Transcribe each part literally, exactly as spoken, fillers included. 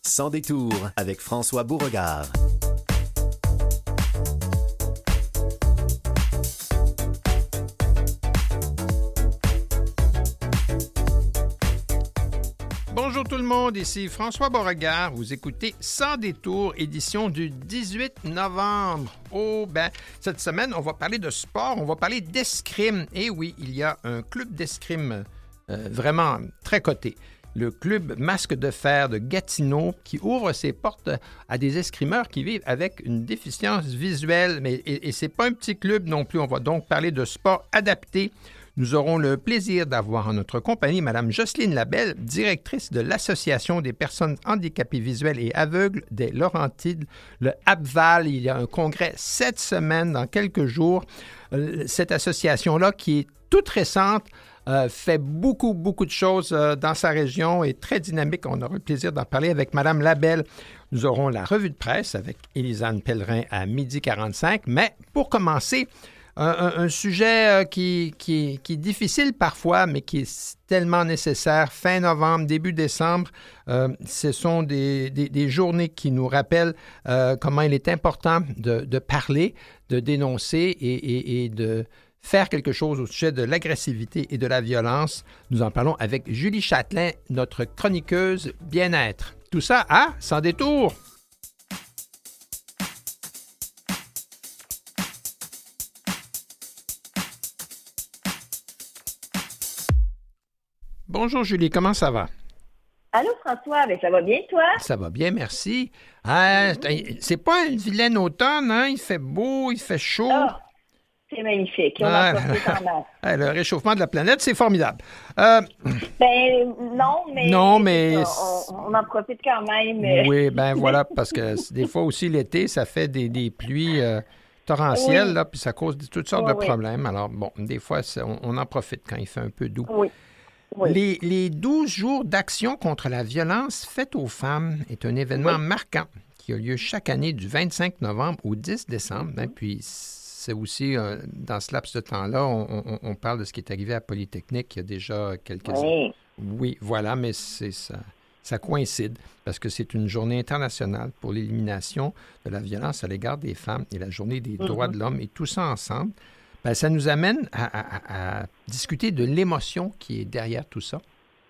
Sans détour avec François Beauregard. Bonjour tout le monde, ici François Beauregard. Vous écoutez Sans détour, édition du dix-huit novembre. Oh, ben, cette semaine, on va parler de sport, on va parler d'escrime. Et oui, il y a un club d'escrime euh, vraiment très coté. Le club Masque de fer de Gatineau qui ouvre ses portes à des escrimeurs qui vivent avec une déficience visuelle. Mais, et, et c'est pas un petit club non plus. On va donc parler de sport adapté. Nous aurons le plaisir d'avoir en notre compagnie Mme Jocelyne Labelle, directrice de l'Association des personnes handicapées visuelles et aveugles des Laurentides, le APVAL. Il y a un congrès cette semaine, dans quelques jours. Cette association-là, qui est toute récente, euh, fait beaucoup, beaucoup de choses euh, dans sa région et très dynamique. On aura le plaisir d'en parler avec Mme Labelle. Nous aurons la revue de presse avec Élisane Pellerin à midi quarante-cinq. Mais pour commencer, Un, un, un sujet euh, qui, qui, qui est difficile parfois, mais qui est tellement nécessaire. Fin novembre, début décembre, euh, ce sont des, des, des journées qui nous rappellent euh, comment il est important de, de parler, de dénoncer et, et, et de faire quelque chose au sujet de l'agressivité et de la violence. Nous en parlons avec Julie Châtelain, notre chroniqueuse bien-être. Tout ça à Sans détour. Bonjour Julie, comment ça va? Allô François, ben ça va bien toi? Ça va bien, merci. Ah, c'est pas une vilaine automne, hein? Il fait beau, il fait chaud. Ah, c'est magnifique, on ah, en profite en masse. Ah, le réchauffement de la planète, c'est formidable. Euh, ben non, mais, non, mais on, on en profite quand même. Oui, ben voilà, parce que des fois aussi l'été, ça fait des, des pluies euh, torrentielles, oui. là, puis ça cause toutes sortes oui, de oui. problèmes. Alors bon, des fois, on, on en profite quand il fait un peu doux. Oui. Oui. Les, les douze jours d'action contre la violence faite aux femmes est un événement oui. marquant qui a lieu chaque année du vingt-cinq novembre au dix décembre. Mm-hmm. Hein, puis c'est aussi, euh, dans ce laps de temps-là, on, on, on parle de ce qui est arrivé à Polytechnique il y a déjà quelques années. Oui. oui, voilà, mais c'est ça, ça coïncide parce que c'est une journée internationale pour l'élimination de la violence à l'égard des femmes et la journée des mm-hmm. droits de l'homme. Et tout ça ensemble, ben, ça nous amène à, à, à discuter de l'émotion qui est derrière tout ça.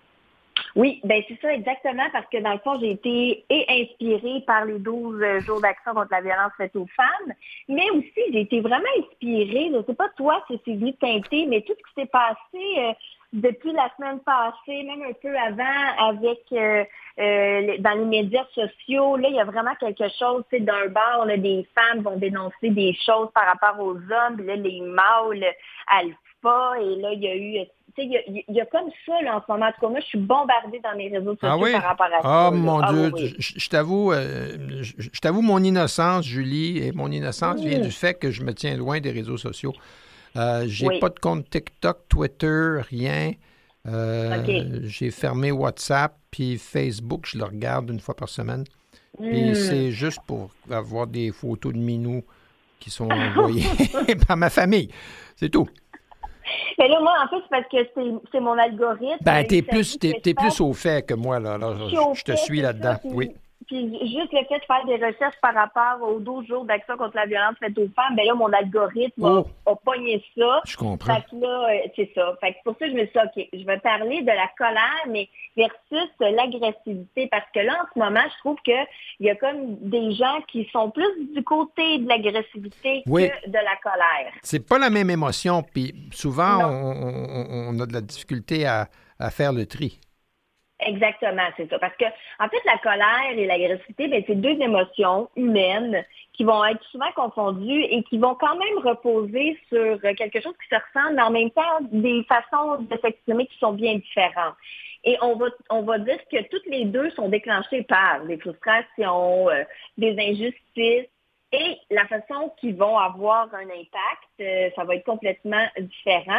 Oui, bien c'est ça exactement, parce que dans le fond, j'ai été et inspirée par les douze jours d'action contre la violence faite aux femmes, mais aussi j'ai été vraiment inspirée, je ne sais pas toi si c'est venu teinter, mais tout ce qui s'est passé euh, depuis la semaine passée, même un peu avant, avec euh, euh, dans les médias sociaux, là, il y a vraiment quelque chose, tu sais, d'un bord, là, des femmes vont dénoncer des choses par rapport aux hommes, puis là, les mâles alpha, et là, il y a eu... Il y, a, il y a comme ça, là, en ce moment. En tout cas, moi, je suis bombardée dans mes réseaux sociaux ah oui? par rapport à oh, ça. Oh, mon ah, Dieu. Oui, oui. Je, je, t'avoue, euh, je, je t'avoue mon innocence, Julie, et mon innocence mmh. vient du fait que je me tiens loin des réseaux sociaux. Euh, j'ai oui. pas de compte TikTok, Twitter, rien. Euh, okay. J'ai fermé WhatsApp, puis Facebook, je le regarde une fois par semaine. Mmh. Puis c'est juste pour avoir des photos de minous qui sont envoyées par ma famille. C'est tout. Mais là, moi, en fait, c'est parce que c'est, c'est mon algorithme. Ben, t'es plus, t'es, t'es plus au fait que moi, là. là je, je te suis là-dedans, ça, oui. Puis juste le fait de faire des recherches par rapport aux douze jours d'action contre la violence faite aux femmes, ben là, mon algorithme oh. a, a pogné ça. Je comprends. Fait que là, euh, c'est ça. Fait que pour ça, je me suis dit, OK, je vais parler de la colère, mais versus l'agressivité. Parce que là, en ce moment, je trouve qu'il y a comme des gens qui sont plus du côté de l'agressivité oui. que de la colère. C'est pas la même émotion. Puis souvent, on, on, on a de la difficulté à, à faire le tri. Exactement, c'est ça. Parce que, en fait, la colère et l'agressivité, ben, c'est deux émotions humaines qui vont être souvent confondues et qui vont quand même reposer sur quelque chose qui se ressemble, mais en même temps, des façons de s'exprimer qui sont bien différentes. Et on va, on va dire que toutes les deux sont déclenchées par des frustrations, euh, des injustices, et la façon qu'ils vont avoir un impact, euh, ça va être complètement différent.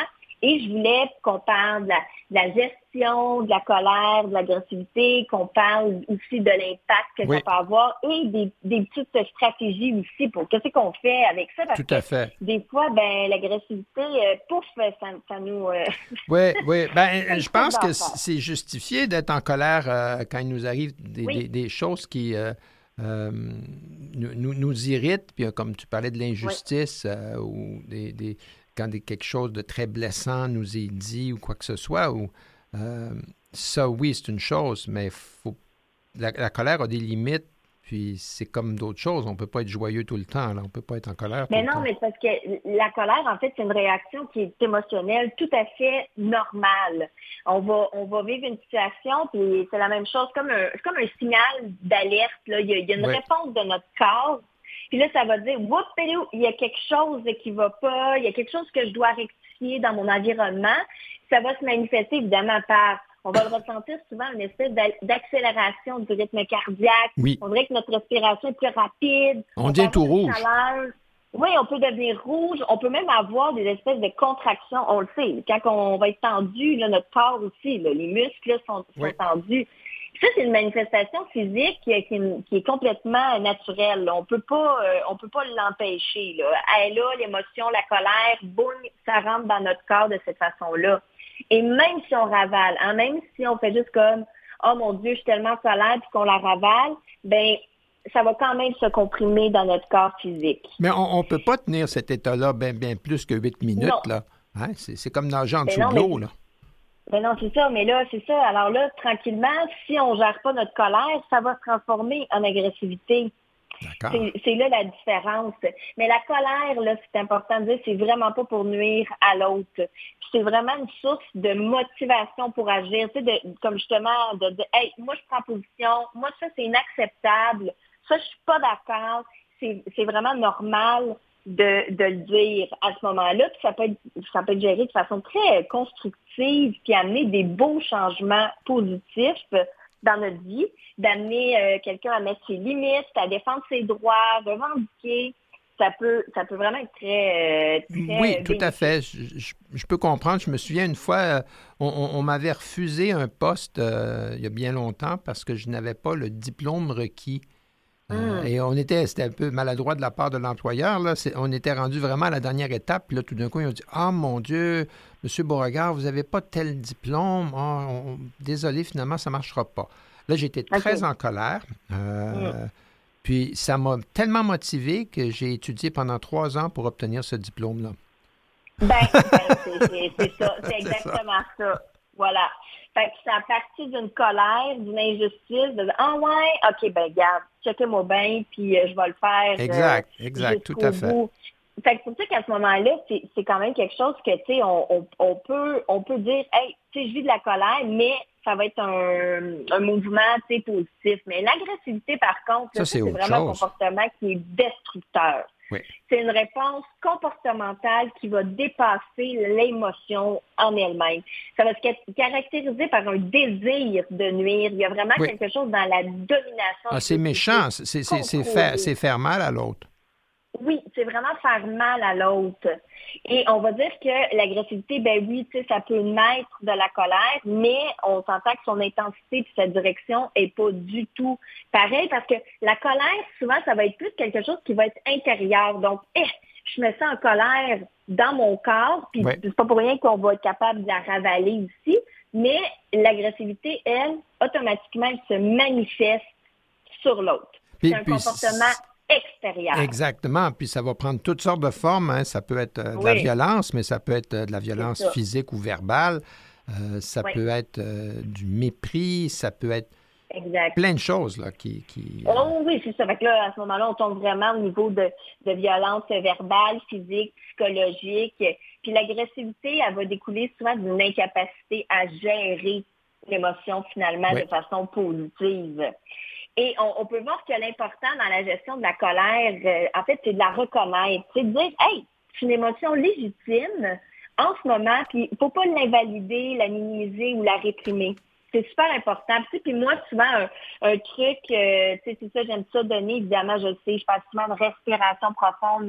Et je voulais qu'on parle de la, de la gestion, de la colère, de l'agressivité, qu'on parle aussi de l'impact que Oui. ça peut avoir et des, des petites stratégies aussi pour qu'est-ce qu'on fait avec ça. Parce Tout à que fait. des fois, ben l'agressivité, euh, pouf, ça, ça nous... Euh, Oui, oui. Ben, c'est je pense que d'affaires. c'est justifié d'être en colère euh, quand il nous arrive des, Oui. des, des choses qui euh, euh, nous, nous, nous irritent. Puis, euh, comme tu parlais de l'injustice euh, ou des, des, quand des, quelque chose de très blessant nous est dit ou quoi que ce soit. Ou, euh, ça, oui, c'est une chose, mais faut, la, la colère a des limites. Puis c'est comme d'autres choses. On ne peut pas être joyeux tout le temps. Là. On ne peut pas être en colère Mais tout non, le temps. mais c'est parce que la colère, en fait, c'est une réaction qui est émotionnelle, tout à fait normale. On va, on va vivre une situation, puis c'est la même chose, comme un, c'est comme un signal d'alerte. Là. Il y a, il y a une Oui. réponse de notre corps, puis là, ça va dire, whoop, il y a quelque chose qui va pas, il y a quelque chose que je dois rectifier dans mon environnement. Ça va se manifester évidemment par on va le ressentir souvent une espèce d'accélération du rythme cardiaque. Oui. On dirait que notre respiration est plus rapide. On devient tout rouge. Chaleur. Oui, on peut devenir rouge. On peut même avoir des espèces de contractions. On le sait. Quand on va être tendu, là, notre corps aussi, là, les muscles là, sont, sont Oui. tendus. Ça, c'est une manifestation physique qui est, qui est complètement naturelle. Là. On peut pas, euh, on peut pas l'empêcher. Là. Elle est là, l'émotion, la colère, boum, ça rentre dans notre corps de cette façon-là. Et même si on ravale, hein, même si on fait juste comme « Oh mon Dieu, je suis tellement colère » puis qu'on la ravale, ben ça va quand même se comprimer dans notre corps physique. Mais on ne peut pas tenir cet état-là bien, bien plus que huit minutes. Non. Là. Hein? C'est, c'est comme nager en Ben dessous non, de l'eau. mais- Là. Ben non, c'est ça, mais là, c'est ça. Alors là, tranquillement, si on gère pas notre colère, ça va se transformer en agressivité. D'accord. C'est, c'est là la différence. Mais la colère, là, c'est important de dire, c'est vraiment pas pour nuire à l'autre. Puis c'est vraiment une source de motivation pour agir. Tu sais, de, comme justement, de dire, hey, moi, je prends position. Moi, ça, c'est inacceptable. Ça, je suis pas d'accord. C'est, c'est vraiment normal de, de le dire à ce moment-là. Puis ça peut être, ça peut être géré de façon très constructive puis amener des beaux changements positifs dans notre vie, d'amener euh, quelqu'un à mettre ses limites, à défendre ses droits, revendiquer. Ça peut, ça peut vraiment être très, euh, très Oui, tout bénéfique. à fait. Je, je- je peux comprendre. Je me souviens une fois, euh, on, on- on m'avait refusé un poste euh, il y a bien longtemps parce que je n'avais pas le diplôme requis. Euh, Mm. Et on était, c'était un peu maladroit de la part de l'employeur. Là. C'est- on était rendu vraiment à la dernière étape. Puis là, tout d'un coup, ils ont dit « Ah, mon Dieu, M. Beauregard, vous n'avez pas tel diplôme. Ah, on- désolé, finalement, ça ne marchera pas. » Là, j'étais très OK. en colère. Euh, Puis ça m'a tellement motivé que j'ai étudié pendant trois ans pour obtenir ce diplôme-là. Ben, ben c'est, c'est, c'est ça. C'est C'est exactement ça. Voilà. Fait que c'est à partir d'une colère, d'une injustice, de dire, ah ouais, OK, ben, garde, checkez-moi bien, puis euh, je vais le faire. Exact, euh, exact, tout jusqu'au à fait. bout. Fait que c'est pour ça qu'à ce moment-là, c'est, c'est quand même quelque chose que, tu sais, on, on, on peut, on peut dire, hey, tu sais, je vis de la colère, mais ça va être un, un mouvement, tu sais, positif. Mais l'agressivité, par contre, Ça, là, c'est c'est autre vraiment chose. un comportement qui est destructeur. Oui. C'est une réponse comportementale qui va dépasser l'émotion en elle-même. Ça va se caractériser par un désir de nuire. Il y a vraiment Oui. quelque chose dans la domination. Ah, c'est méchant. C'est, c'est, c'est, c'est faire, c'est faire mal à l'autre. Oui, c'est vraiment faire mal à l'autre. Et on va dire que l'agressivité, ben oui, tu sais, ça peut naître de la colère, mais on s'entend que son intensité et sa direction est pas du tout pareil parce que la colère, souvent, ça va être plus quelque chose qui va être intérieur. Donc, eh, je me sens en colère dans mon corps, puis Ouais. c'est pas pour rien qu'on va être capable de la ravaler ici, mais l'agressivité, elle, automatiquement, elle se manifeste sur l'autre. Puis- C'est un puis comportement extérieur. Exactement. Puis ça va prendre toutes sortes de formes. Hein. Ça peut être euh, de la Oui. violence, mais ça peut être euh, de la violence ça. physique ou verbale. Euh, ça Oui. peut être euh, du mépris. Ça peut être Exact. plein de choses là, qui... qui euh, Oh oui, c'est ça. Fait que là, à ce moment-là, on tombe vraiment au niveau de, de violence verbale, physique, psychologique. Puis l'agressivité, elle va découler souvent d'une incapacité à gérer l'émotion finalement Oui. de façon positive. Et on, on peut voir que l'important dans la gestion de la colère, euh, en fait, c'est de la reconnaître. C'est de dire, hey, c'est une émotion légitime en ce moment, puis il faut pas l'invalider, la minimiser ou la réprimer. C'est super important. Puis, puis moi, souvent, un, un truc, euh, tu sais, c'est ça, j'aime ça donner, évidemment, je le sais, je parle souvent de respiration profonde, mais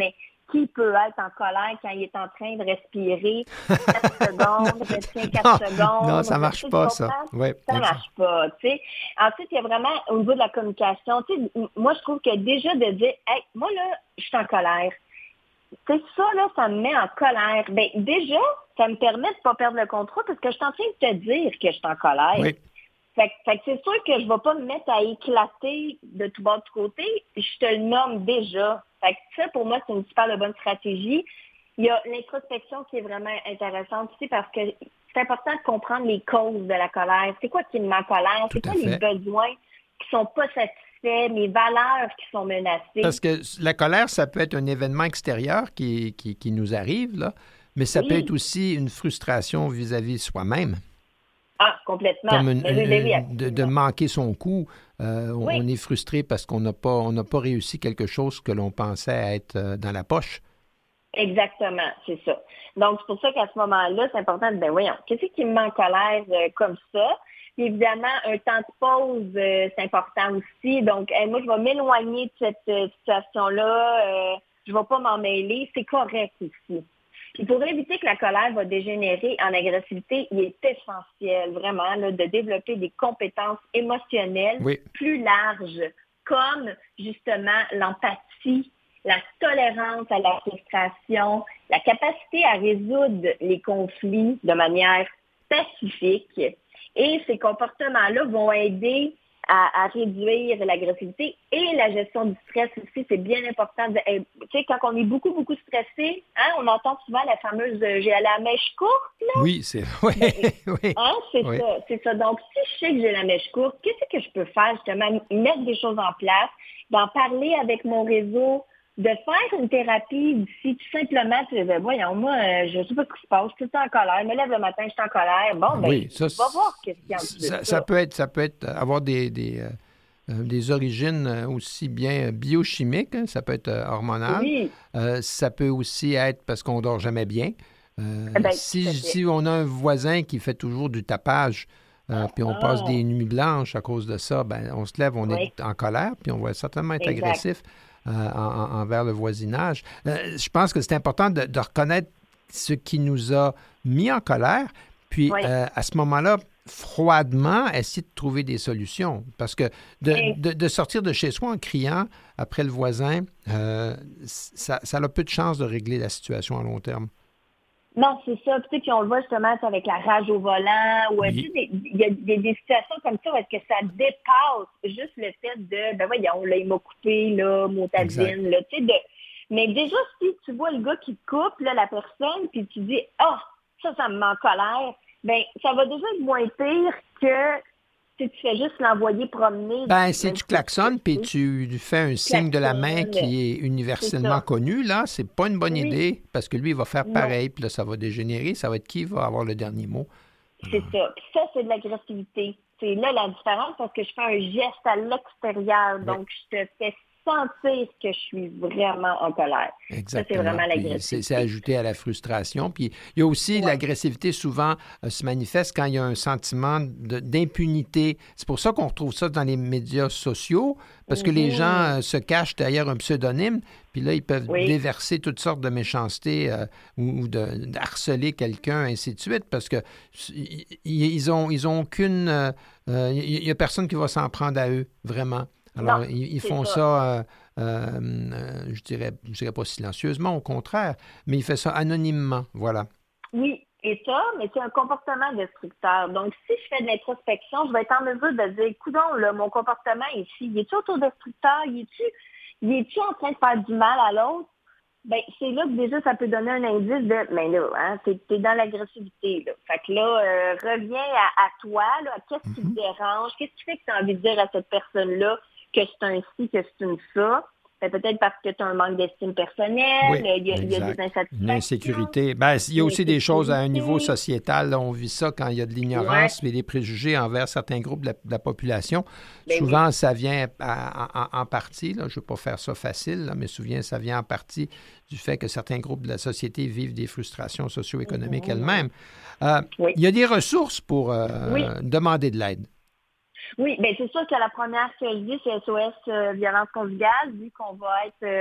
qui peut être en colère quand il est en train de respirer quatre secondes, retient quatre non, secondes. Non, ça marche pas, ça. Oui, ça marche pas, tu sais. Ensuite, il y a vraiment, au niveau de la communication, tu sais, moi, je trouve que déjà de dire, hey, moi, là, je suis en colère. C'est ça, là, ça me met en colère. Bien, déjà, ça me permet de ne pas perdre le contrôle parce que je suis en train de te dire que je suis en colère. Oui. Fait, fait que c'est sûr que je ne vais pas me mettre à éclater de tout bord de côté. Je te le nomme déjà. Fait que ça, pour moi, c'est une super bonne stratégie. Il y a l'introspection qui est vraiment intéressante aussi parce que c'est important de comprendre les causes de la colère. C'est quoi qui me met en colère? Tout C'est quoi à fait. les besoins qui sont pas satisfaits, mes valeurs qui sont menacées? Parce que la colère, ça peut être un événement extérieur qui, qui, qui nous arrive, là, mais ça Oui. peut être aussi une frustration vis-à-vis soi-même. Ah, complètement. Comme une, Mais oui, mais oui, une- de, de manquer son coup. Euh, on, Oui. on est frustré parce qu'on n'a pas, on n'a pas réussi quelque chose que l'on pensait être euh, dans la poche. Exactement, c'est ça. Donc, c'est pour ça qu'à ce moment-là, c'est important de, ben voyons, qu'est-ce qui me met en colère euh, comme ça? Puis évidemment, un temps de pause, euh, c'est important aussi. Donc, hey, moi, je vais m'éloigner de cette euh, situation-là. Euh, je ne vais pas m'en mêler. C'est correct aussi. Puis pour éviter que la colère va dégénérer en agressivité, il est essentiel vraiment là, de développer des compétences émotionnelles Oui. plus larges, comme justement l'empathie, la tolérance à la frustration, la capacité à résoudre les conflits de manière pacifique. Et ces comportements-là vont aider à, à réduire l'agressivité et la gestion du stress aussi. C'est bien important. De, tu sais, quand on est beaucoup, beaucoup stressé, hein, on entend souvent la fameuse euh, « j'ai à la mèche courte ». Là. Oui, c'est oui, oui. Hein, c'est Oui. ça, c'est ça. Donc, si je sais que j'ai la mèche courte, qu'est-ce que je peux faire justement? Mettre des choses en place, d'en parler avec mon réseau, de faire une thérapie d'ici tout simplement, tu dis, voyons, moi, euh, je ne sais pas ce qui se passe, je suis tout le temps en colère, je me lève le matin, je suis en colère. Bon, ben, Oui, ça, va voir qu'est-ce qu'il y a en dessous de ça, ça. ça peut être, ça peut être avoir des, des, euh, euh, des origines euh, aussi bien biochimiques, hein, ça peut être euh, hormonal. Oui. Euh, ça peut aussi être parce qu'on dort jamais bien. Euh, Eh ben, si, tout à fait. si on a un voisin qui fait toujours du tapage, euh, puis on Ah. passe des nuits blanches à cause de ça, ben, on se lève, on Oui. est en colère, puis on va certainement être Exact. agressif euh, en- en- envers le voisinage. Euh, je pense que c'est important de, de reconnaître ce qui nous a mis en colère, puis Oui. euh, à ce moment-là, froidement, essayer de trouver des solutions. Parce que de, Oui. de, de sortir de chez soi en criant après le voisin, euh, ça, ça a peu de chances de régler la situation à long terme. Non, c'est ça. Puis, tu sais, puis on le voit justement avec la rage au volant ou Oui. tu sais, des- il y a des, des situations comme ça où est-ce que ça dépasse juste le fait de ben voyons, là, il m'a coupé, là, motadine, là, tu sais, de. Mais déjà, si tu vois le gars qui te coupe, là, la personne, puis tu dis ah, ça, ça me met en colère, ben ça va déjà être moins pire que si tu fais juste l'envoyer promener. Ben, si même tu klaxonnes puis tu lui fais un signe de la main klaxonnes, qui est universellement c'est ça. connu, là, c'est pas une bonne Oui. idée parce que lui, il va faire Non. pareil, puis là, ça va dégénérer. Ça va être qui va avoir le dernier mot. C'est ça. Puis ça, c'est de l'agressivité. C'est là la différence parce que je fais un geste à l'extérieur. Oui. Donc, je te fais sentir que je suis vraiment en colère. Exactement. Ça, c'est vraiment Puis l'agressivité. C'est, c'est ajouté à la frustration. Puis il y a aussi Ouais. l'agressivité souvent euh, se manifeste quand il y a un sentiment de- d'impunité. C'est pour ça qu'on retrouve ça dans les médias sociaux, parce que les Mhm. gens euh, se cachent derrière un pseudonyme, puis là, ils peuvent Oui. déverser toutes sortes de méchancetés euh, ou, ou de, d'harceler quelqu'un, ainsi de suite, parce que i- i- ils ont, ils ont aucune... euh, euh, Il n'y a personne qui va s'en prendre à eux, vraiment. Alors, Non, ils, ils c'est font ça. ça, euh, euh, euh, je dirais, je dirais pas silencieusement, au contraire, mais ils font ça anonymement, voilà. Oui, et ça, mais c'est un comportement destructeur. Donc, si je fais de l'introspection, je vais être en mesure de dire, coudonc, là, mon comportement ici, il est-tu autodestructeur? Il est-tu, il est-tu en train de faire du mal à l'autre? Ben, c'est là que déjà, ça peut donner un indice de, mais là, hein, t'es, t'es dans l'agressivité, là. Fait que là, euh, reviens à, à toi, là, à qu'est-ce qui te dérange? Qu'est-ce qui fait que tu as envie de dire à cette personne-là que c'est un ci, que c'est une ça? Ben, peut-être parce que tu as un manque d'estime personnelle, Oui, il y a, il y a exact. des insatisfactions. Une insécurité. Ben, il y a Une aussi des choses à un insécurité. niveau sociétal. Là, on vit ça quand il y a de l'ignorance et des préjugés envers certains groupes de la, de la population. Ben souvent, ça vient à- en, en partie, là, je ne veux pas faire ça facile, là, mais souvent, ça vient en partie du fait que certains groupes de la société vivent des frustrations socio-économiques Mhm. elles-mêmes. Euh, Oui. Il y a des ressources pour euh, Oui. demander de l'aide. Oui, bien c'est sûr que la première que je dis, c'est S O S euh, violence conjugale, vu qu'on va être, euh,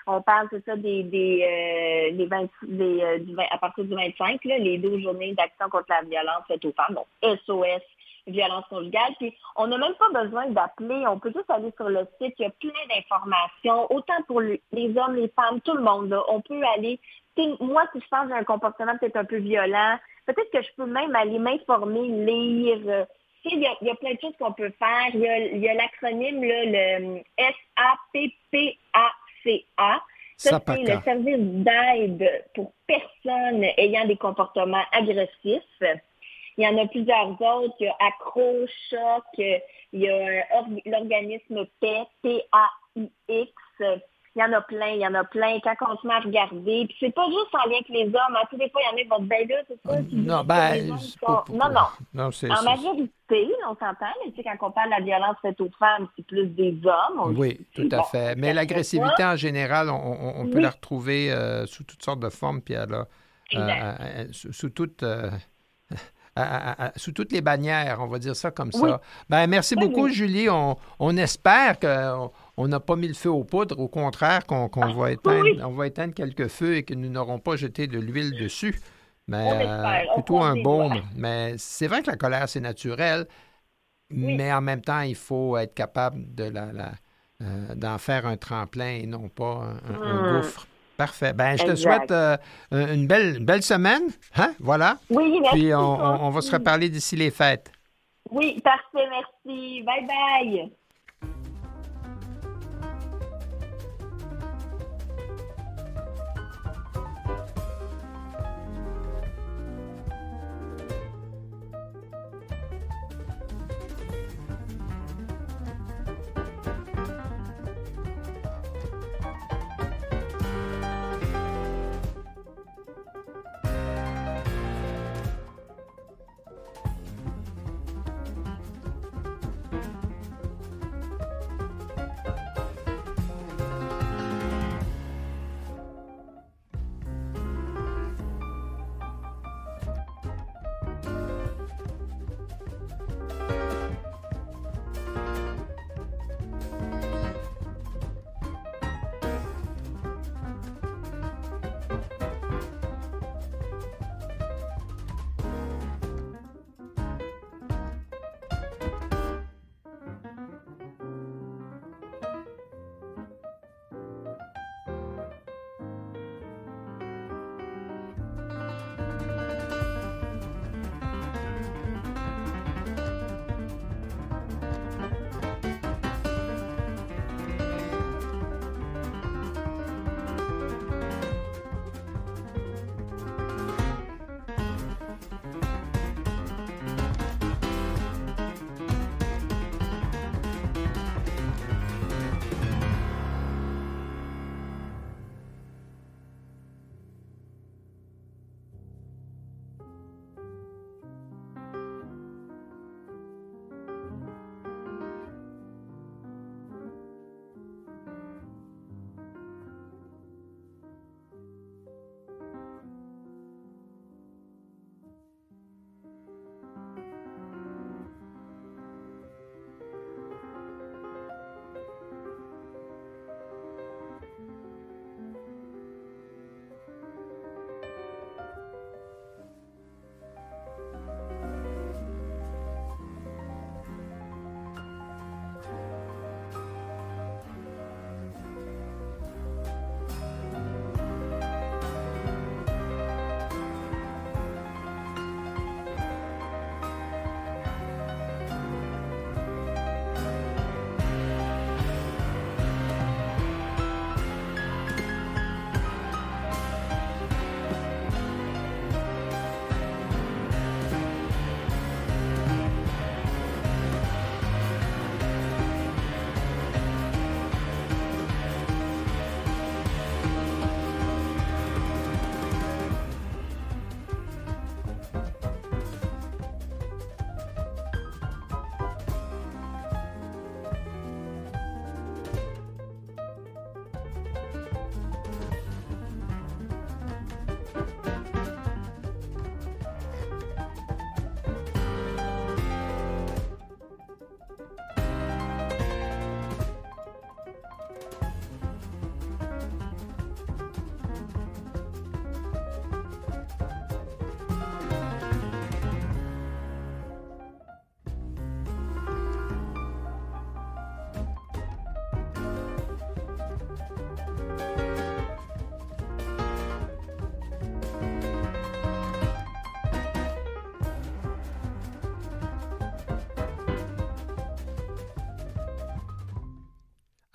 On parle, c'est ça, des, des, euh, des, vingt, des euh, du vingt, à partir du vingt-cinq, là, les douze journées d'action contre la violence faite aux femmes, donc S O S, violence conjugale. Puis, on n'a même pas besoin d'appeler. On peut juste aller sur le site. Il y a plein d'informations, autant pour les hommes, les femmes, tout le monde. Là. On peut aller... Moi, si je pense que j'ai un comportement peut-être un peu violent, peut-être que je peux même aller m'informer, lire. Il y, a, il y a plein de choses qu'on peut faire. Il y a, il y a l'acronyme, là, le S A P P A C A. Ça, c'est le service d'aide pour personnes ayant des comportements agressifs. Il y en a plusieurs autres. Il y a Accro, Choc, il y a l'organisme P A I, P A I X. Il y en a plein, il y en a plein. Quand on se met à regarder, puis c'est pas juste en lien avec les hommes. Hein. Tous les fois, il y en a qui vont se ben là, c'est ça. Non, ben, c'est pas, sont... non, non. non c'est, en c'est... majorité, on s'entend, mais tu sais, quand on parle de la violence faite aux femmes, c'est plus des hommes. On oui, dit, tout à bon, fait. Mais l'agressivité, en général, on, on, on peut oui. la retrouver euh, sous toutes sortes de formes, puis elle a, euh, euh, sous, sous toutes... Euh... À, à, à, sous toutes les bannières, on va dire ça comme ça. Oui. Ben, merci oui, beaucoup, oui. Julie. On, on espère qu'on n'a pas mis le feu aux poudres. Au contraire, qu'on, qu'on va éteindre, oui. on va éteindre quelques feux et que nous n'aurons pas jeté de l'huile dessus. Mais euh, plutôt un baume. Mais c'est vrai que la colère, c'est naturel. Mais en même temps, il faut être capable de la, la, euh, d'en faire un tremplin et non pas un, un, un gouffre. Parfait. Ben, je te exact. souhaite euh, une belle, une belle semaine. Hein? Voilà. Oui, merci. Puis on, on, on va se reparler d'ici les fêtes. Oui, parfait, merci. Bye bye.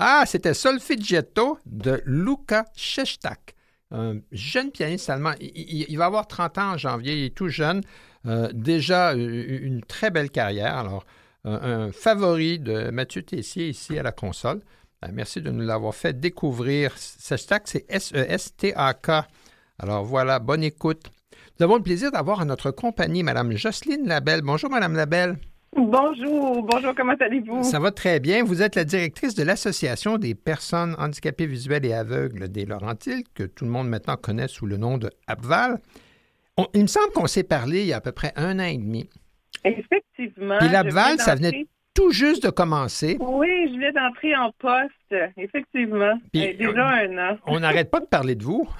Ah, c'était Solfeggietto de Luca Szewczak, un jeune pianiste allemand. Il, il, il va avoir trente ans en janvier, il est tout jeune. Euh, déjà une très belle carrière. Alors, un, un favori de Mathieu Tessier ici à la console. Euh, merci de nous l'avoir fait découvrir. Szewczak, c'est S E S T A K. Alors voilà, bonne écoute. Nous avons le plaisir d'avoir à notre compagnie Mme Jocelyne Labelle. Bonjour, Mme Labelle. Bonjour, bonjour, comment allez-vous? Ça va très bien. Vous êtes la directrice de l'Association des personnes handicapées visuelles et aveugles des Laurentides, que tout le monde maintenant connaît sous le nom de APVAL. On, il me semble qu'on s'est parlé il y a à peu près un an et demi. Effectivement. Puis l'APVAL, ça venait tout juste de commencer. Oui, je viens d'entrer en poste, effectivement. Puis, déjà on, un an. On n'arrête pas de parler de vous.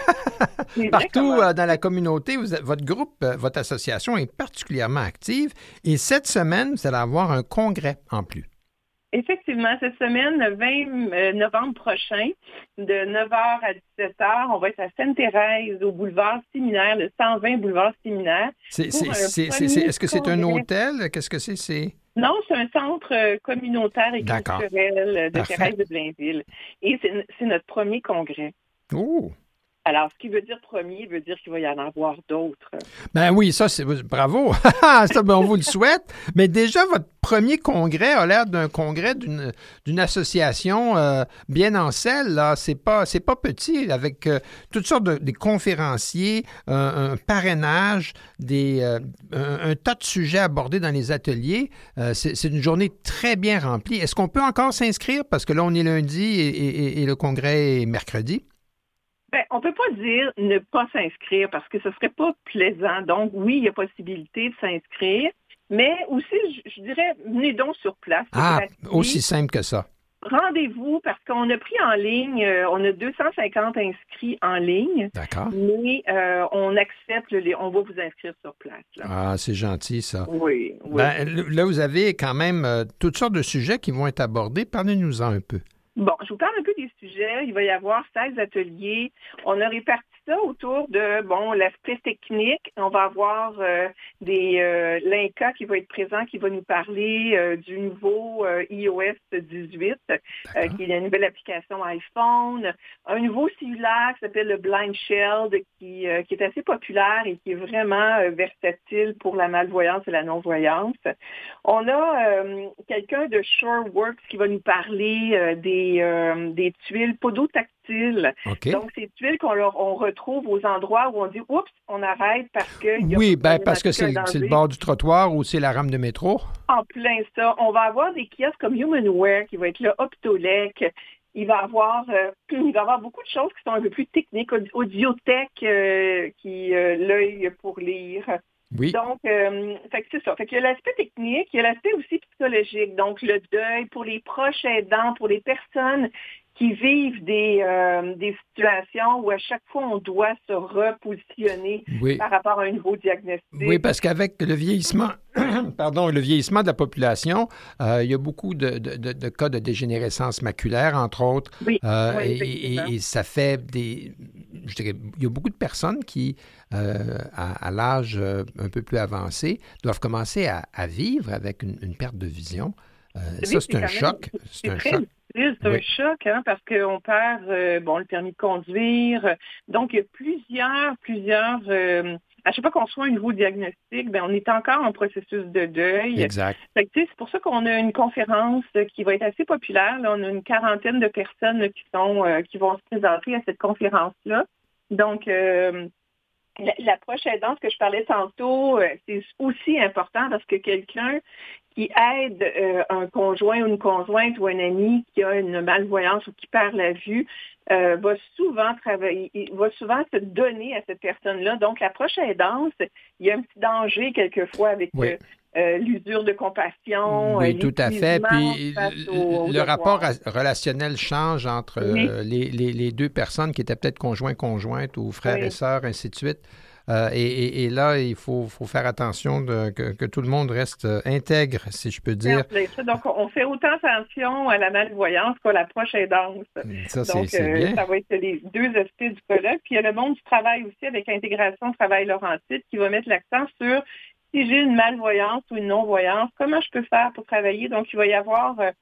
Partout euh, dans la communauté, vous, votre groupe, euh, votre association est particulièrement active. Et cette semaine, vous allez avoir un congrès en plus. Effectivement, cette semaine, le vingt novembre prochain, de neuf heures à dix-sept heures, on va être à Sainte-Thérèse, au boulevard Séminaire, le cent vingt boulevard Séminaire. C'est, c'est, c'est, c'est, c'est, est-ce que c'est un hôtel? Qu'est-ce que c'est? c'est... Non, c'est un centre communautaire et D'accord. culturel de Parfait. Thérèse de Blainville. Et c'est, c'est notre premier congrès. Oh! Alors, ce qui veut dire premier veut dire qu'il va y en avoir d'autres. Ben oui, ça, c'est bravo. ça, ben, on vous le souhaite. Mais déjà, votre premier congrès a l'air d'un congrès d'une, d'une association euh, bien en selle. Là. C'est pas, c'est pas petit, avec euh, toutes sortes de des conférenciers, euh, un parrainage, des, euh, un, un tas de sujets abordés dans les ateliers. Euh, c'est, c'est une journée très bien remplie. Est-ce qu'on peut encore s'inscrire? Parce que là, on est lundi et, et, et le congrès est mercredi. Ben, on ne peut pas dire ne pas s'inscrire parce que ce ne serait pas plaisant. Donc, oui, il y a possibilité de s'inscrire, mais aussi, je, je dirais, venez donc sur place. Ah, aussi simple que ça. Rendez-vous parce qu'on a pris en ligne, euh, on a deux cent cinquante inscrits en ligne. D'accord. Mais euh, on accepte, les, on va vous inscrire sur place. Là. Ah, c'est gentil, ça. Oui, oui. Ben, là, vous avez quand même euh, toutes sortes de sujets qui vont être abordés. Parlez-nous-en un peu. Bon, je vous parle un peu des sujets. Il va y avoir seize ateliers. On a réparti ça autour de, bon, l'aspect technique. On va avoir euh, des euh, l'I N C A qui va être présent, qui va nous parler euh, du nouveau euh, i O S dix-huit, euh, qui est la nouvelle application iPhone. Un nouveau cellulaire qui s'appelle le Blind Shield, qui, euh, qui est assez populaire et qui est vraiment euh, versatile pour la malvoyance et la non-voyance. On a euh, quelqu'un de SureWorks qui va nous parler euh, des Euh, des tuiles podotactiles. Okay. Donc, ces tuiles qu'on leur, on retrouve aux endroits où on dit « Oups, on arrête parce que... » Oui, ben, parce que c'est, c'est le bord du trottoir ou c'est la rame de métro. En plein ça. On va avoir des kiosques comme Humanware qui va être là, Optolec. Il va avoir, euh, il va avoir beaucoup de choses qui sont un peu plus techniques. Audiothèque, euh, qui euh, l'œil pour lire. Oui. Donc, euh, fait que c'est ça. Fait qu'il y a l'aspect technique, il y a l'aspect aussi psychologique. Donc, le deuil pour les proches aidants, pour les personnes qui vivent des, euh, des situations où à chaque fois, on doit se repositionner oui. par rapport à un nouveau diagnostic. Oui, parce qu'avec le vieillissement, pardon, le vieillissement de la population, euh, il y a beaucoup de, de, de, de cas de dégénérescence maculaire, entre autres. Oui, euh, oui et, et, et ça fait des... Je dirais, il y a beaucoup de personnes qui, euh, à, à l'âge un peu plus avancé, doivent commencer à, à vivre avec une, une perte de vision. Euh, oui, ça, c'est, c'est un choc. Même, c'est, c'est un très choc. C'est oui. un choc, hein, parce qu'on perd euh, bon, le permis de conduire. Donc, il y a plusieurs, plusieurs... Euh, à chaque fois qu'on reçoit un nouveau diagnostic, ben, on est encore en processus de deuil. Exact. Fait que, c'est pour ça qu'on a une conférence qui va être assez populaire. Là. On a une quarantaine de personnes là, qui, sont, euh, qui vont se présenter à cette conférence-là. Donc, euh, l'approche aidante que je parlais tantôt, euh, c'est aussi important parce que quelqu'un qui aide euh, un conjoint ou une conjointe ou un ami qui a une malvoyance ou qui perd la vue, euh, va souvent travailler, va souvent se donner à cette personne-là. Donc, l'approche aidante, il y a un petit danger quelquefois avec oui. euh, euh, l'usure de compassion. Oui, euh, tout à fait. Puis au, le rapport relationnel change entre oui. euh, les, les, les deux personnes qui étaient peut-être conjoints-conjointes ou frères oui. et sœurs, ainsi de suite. Euh, et, et, et là, il faut, faut faire attention de, que, que tout le monde reste intègre, si je peux dire. Donc, on fait autant attention à la malvoyance qu'à l'approche aidante. Ça, Donc, c'est, c'est bien. Euh, ça va être les deux aspects du colloque. Puis, il y a le monde du travail aussi avec l'intégration Travail Laurentide qui va mettre l'accent sur si j'ai une malvoyance ou une non-voyance, comment je peux faire pour travailler. Donc, il va y avoir... Euh,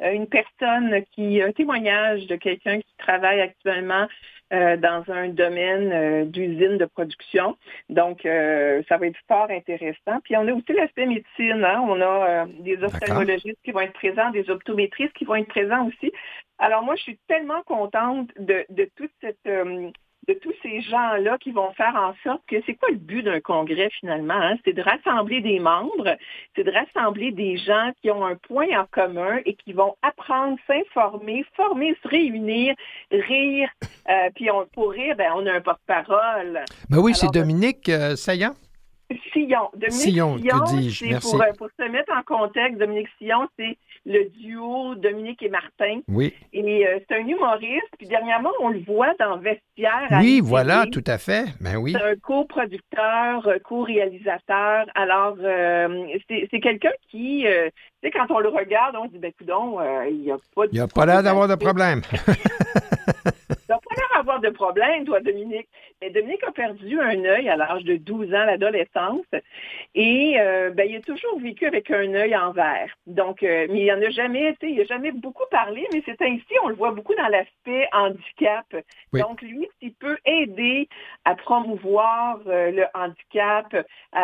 euh, une personne qui, un témoignage de quelqu'un qui travaille actuellement euh, dans un domaine euh, d'usine de production. Donc, euh, ça va être fort intéressant. Puis, on a aussi l'aspect médecine. Hein? On a euh, des ophtalmologistes qui vont être présents, des optométristes qui vont être présents aussi. Alors, moi, je suis tellement contente de, de toute cette... Euh, de tous ces gens-là qui vont faire en sorte que c'est quoi le but d'un congrès finalement? Hein? C'est de rassembler des membres, c'est de rassembler des gens qui ont un point en commun et qui vont apprendre, s'informer, former, se réunir, rire. Euh, puis on, pour rire, ben, on a un porte-parole. Ben oui, Alors, c'est Dominique euh, Saillant. Sillon. Dominique Sillon, Sillon, que dis-je? Merci. Pour, pour se mettre en contexte, Dominique Sillon, c'est le duo Dominique et Martin. Oui. Et euh, c'est un humoriste. Puis dernièrement, on le voit dans Vestiaire. Oui, voilà, tout à fait. Ben oui. C'est un coproducteur, co-réalisateur. Alors, euh, c'est, c'est quelqu'un qui, euh, tu sais, quand on le regarde, on se dit, ben, coudonc, euh, il n'y a pas de... Il n'y a pas l'air d'avoir de problème. Tu n'as pas l'air d'avoir de problème, toi, Dominique. Mais Dominique a perdu un œil à l'âge de douze ans, l'adolescence, et euh, ben, il a toujours vécu avec un œil en verre. Donc, euh, mais il n'en a jamais été, il n'a jamais beaucoup parlé, mais c'est ainsi, on le voit beaucoup dans l'aspect handicap. Oui. Donc, lui, s'il peut aider à promouvoir euh, le handicap,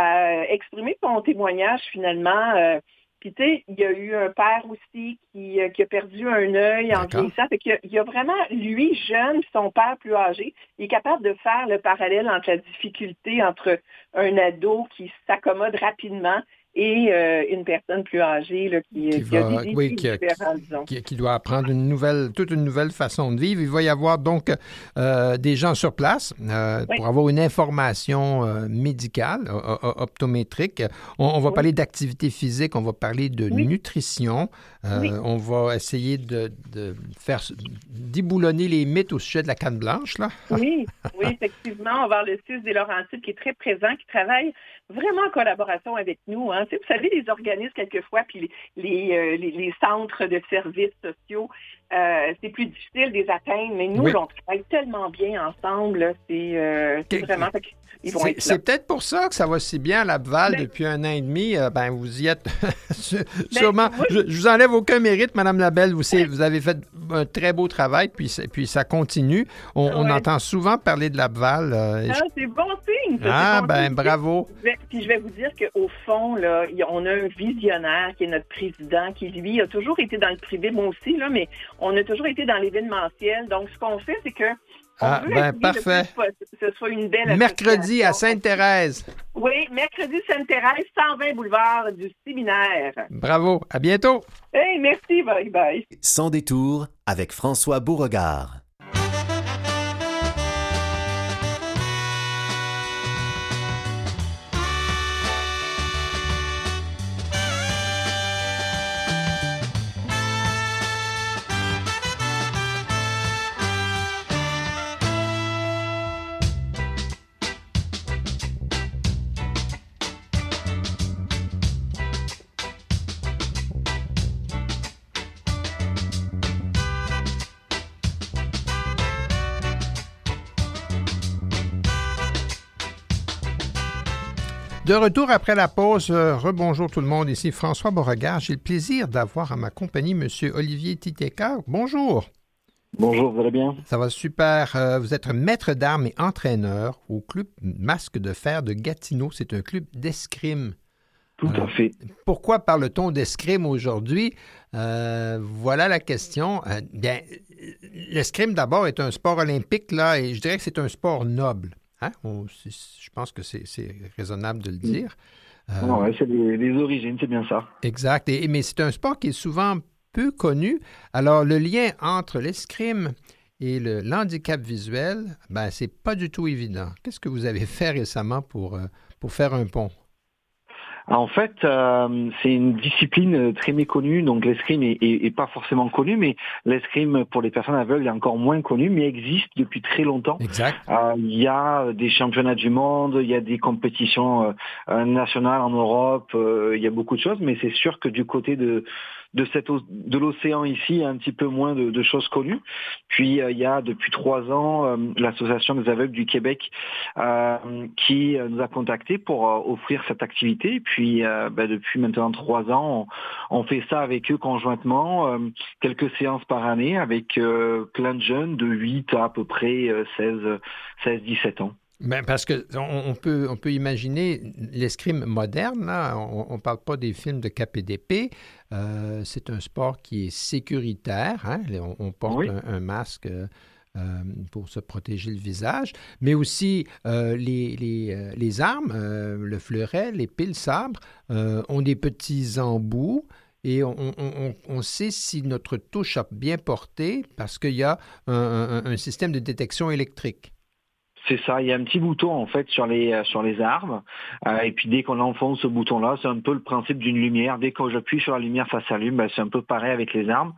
à exprimer son témoignage, finalement, euh, puis, tu sais, il y a eu un père aussi qui, euh, qui a perdu un œil en vieillissant. Fait qu'il y a, il y a vraiment, lui, jeune, son père plus âgé, il est capable de faire le parallèle entre la difficulté entre un ado qui s'accommode rapidement et euh, une personne plus âgée là, qui, qui, qui a va, des oui, qui, différents, disons. Qui, qui doit apprendre une nouvelle, toute une nouvelle façon de vivre. Il va y avoir donc euh, des gens sur place euh, oui. pour avoir une information euh, médicale, optométrique. On, on va oui. parler d'activité physique, on va parler de oui. nutrition. Euh, oui. On va essayer de, de faire déboulonner les mythes au sujet de la canne blanche. Là. Oui, oui, effectivement. On va avoir le C I S des Laurentides qui est très présent, qui travaille vraiment en collaboration avec nous. Hein. Vous savez, les organismes, quelquefois, puis les, les, euh, les, les centres de services sociaux, euh, c'est plus difficile de les atteindre, mais nous, oui. on travaille tellement bien ensemble. Là, c'est, euh, c'est vraiment... Ils vont c'est, être c'est peut-être pour ça que ça va si bien à Laval ben, depuis un an et demi. Euh, ben, vous y êtes sûrement. Ben, oui. je, je vous enlève aucun mérite, Mme Labelle. Vous, oui. vous avez fait un très beau travail, puis, puis ça continue. On, oui. on entend souvent parler de Laval. Euh, ah, je... c'est bon signe. Ça, ah, bon ben, signe. bravo. Puis, puis je vais vous dire qu'au fond, là, on a un visionnaire qui est notre président, qui, lui, a toujours été dans le privé, moi aussi, là, mais on a toujours été dans l'événementiel. Donc, ce qu'on fait, c'est que on ah, veut ben, parfait. Que ce soit une belle mercredi à Sainte-Thérèse. Oui, mercredi Sainte-Thérèse, cent vingt boulevard du Séminaire. Bravo. À bientôt. Hey, merci. Bye bye. Sans détour avec François Beauregard. De retour après la pause, euh, rebonjour tout le monde, ici François Beauregard. J'ai le plaisir d'avoir à ma compagnie M. Olivier Titeka. Bonjour. Bonjour, vous allez bien? Ça va super. Euh, vous êtes maître d'armes et entraîneur au club Masque de Fer de Gatineau. C'est un club d'escrime. Tout euh, à fait. Pourquoi parle-t-on d'escrime aujourd'hui? Euh, voilà la question. Euh, bien, l'escrime d'abord est un sport olympique, là, et je dirais que c'est un sport noble. Hein? On, je pense que c'est, c'est raisonnable de le dire. Euh, oui, c'est les, les origines, c'est bien ça. Exact. Et, mais c'est un sport qui est souvent peu connu. Alors, le lien entre l'escrime et le, l'handicap visuel, ben, c'est pas du tout évident. Qu'est-ce que vous avez fait récemment pour, pour faire un pont? En fait, euh, c'est une discipline très méconnue, donc l'escrime est, est, est pas forcément connu, mais l'escrime pour les personnes aveugles est encore moins connu, mais existe depuis très longtemps. Exact. Euh, il y a des championnats du monde, il y a des compétitions euh, nationales en Europe, euh, il y a beaucoup de choses, mais c'est sûr que du côté de de, cette, de l'océan ici, il y a un petit peu moins de, de choses connues. Puis euh, il y a depuis trois ans euh, l'Association des aveugles du Québec euh, qui nous a contactés pour euh, offrir cette activité. Et puis euh, ben, depuis maintenant trois ans, on, on fait ça avec eux conjointement, euh, quelques séances par année avec euh, plein de jeunes de huit à à peu près euh, seize dix-sept ans. Ben parce que on, on peut on peut imaginer l'escrime moderne, là, on ne parle pas des films de K P D P, euh, c'est un sport qui est sécuritaire, hein? on, on porte oui. un, un masque euh, pour se protéger le visage, mais aussi euh, les, les, euh, les armes, euh, le fleuret, l'épée, le sabre, euh, ont des petits embouts. Et on, on, on sait si notre touche a bien porté parce qu'il y a un, un, un système de détection électrique. C'est ça, il y a un petit bouton en fait sur les sur les armes euh, et puis dès qu'on enfonce ce bouton-là, c'est un peu le principe d'une lumière. Dès que j'appuie sur la lumière, ça s'allume. Ben, c'est un peu pareil avec les armes.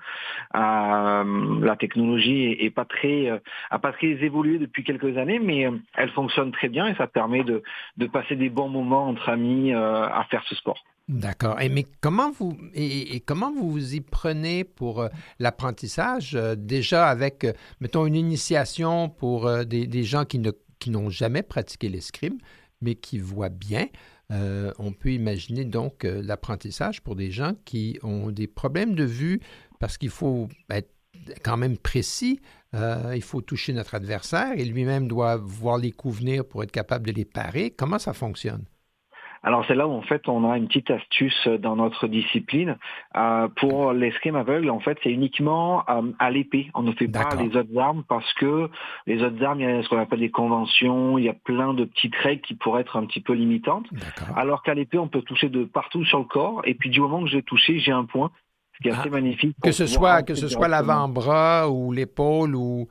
Euh, la technologie est, est pas très euh, a pas très évolué depuis quelques années, mais euh, elle fonctionne très bien et ça permet de de passer des bons moments entre amis euh, à faire ce sport. D'accord. Et mais comment vous et, et comment vous vous y prenez pour euh, l'apprentissage euh, déjà avec euh, mettons une initiation pour euh, des, des gens qui ne qui n'ont jamais pratiqué l'escrime mais qui voient bien. Euh, on peut imaginer donc euh, l'apprentissage pour des gens qui ont des problèmes de vue parce qu'il faut être quand même précis. Euh, il faut toucher notre adversaire et lui-même doit voir les coups venir pour être capable de les parer. Comment ça fonctionne? Alors c'est là où en fait on a une petite astuce dans notre discipline. Euh, pour l'escrime aveugle, en fait c'est uniquement euh, à l'épée. On ne fait D'accord. pas les autres armes parce que les autres armes, il y a ce qu'on appelle des conventions, il y a plein de petites règles qui pourraient être un petit peu limitantes. D'accord. Alors qu'à l'épée on peut toucher de partout sur le corps et puis du moment que j'ai touché, j'ai un point, ce qui est assez ah, magnifique. Que ce soit que ce soit l'avant-bras ou l'épaule ou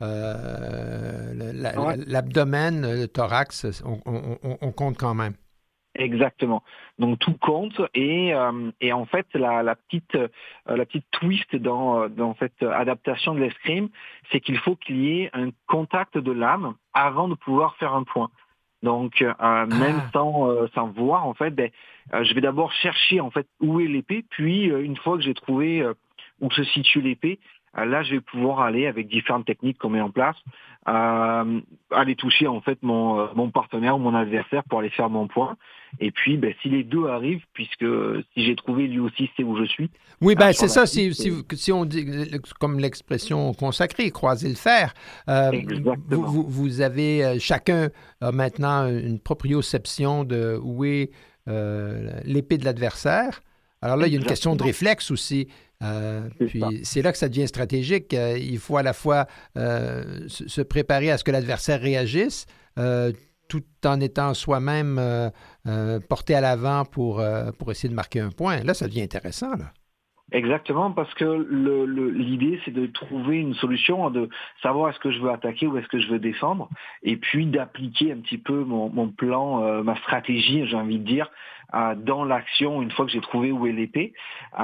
euh, la, ouais. l'abdomen, le thorax, on, on, on, on compte quand même. Exactement. Donc tout compte et euh, et en fait la, la petite euh, la petite twist dans dans cette adaptation de l'escrime, c'est qu'il faut qu'il y ait un contact de lame avant de pouvoir faire un point. Donc euh, ah. même sans euh, sans voir en fait, ben euh, je vais d'abord chercher en fait où est l'épée, puis euh, une fois que j'ai trouvé euh, où se situe l'épée, euh, là je vais pouvoir aller avec différentes techniques qu'on met en place. Euh, aller toucher en fait mon euh, mon partenaire ou mon adversaire pour aller faire mon point et puis ben, si les deux arrivent puisque si j'ai trouvé lui aussi c'est où je suis oui ben c'est ça si, si, si on dit comme l'expression consacrée croiser le fer euh, vous, vous, vous avez euh, chacun a maintenant une proprioception de où est euh, l'épée de l'adversaire. Alors là, il y a une question de réflexe aussi. Euh, c'est puis ça. C'est là que ça devient stratégique. Euh, il faut à la fois euh, se, se préparer à ce que l'adversaire réagisse, euh, tout en étant soi-même euh, euh, porté à l'avant pour, euh, pour essayer de marquer un point. Là, ça devient intéressant, là. Exactement, parce que le, le, l'idée, c'est de trouver une solution, de savoir est-ce que je veux attaquer ou est-ce que je veux défendre, et puis d'appliquer un petit peu mon, mon plan, euh, ma stratégie, j'ai envie de dire, euh, dans l'action une fois que j'ai trouvé où est l'épée.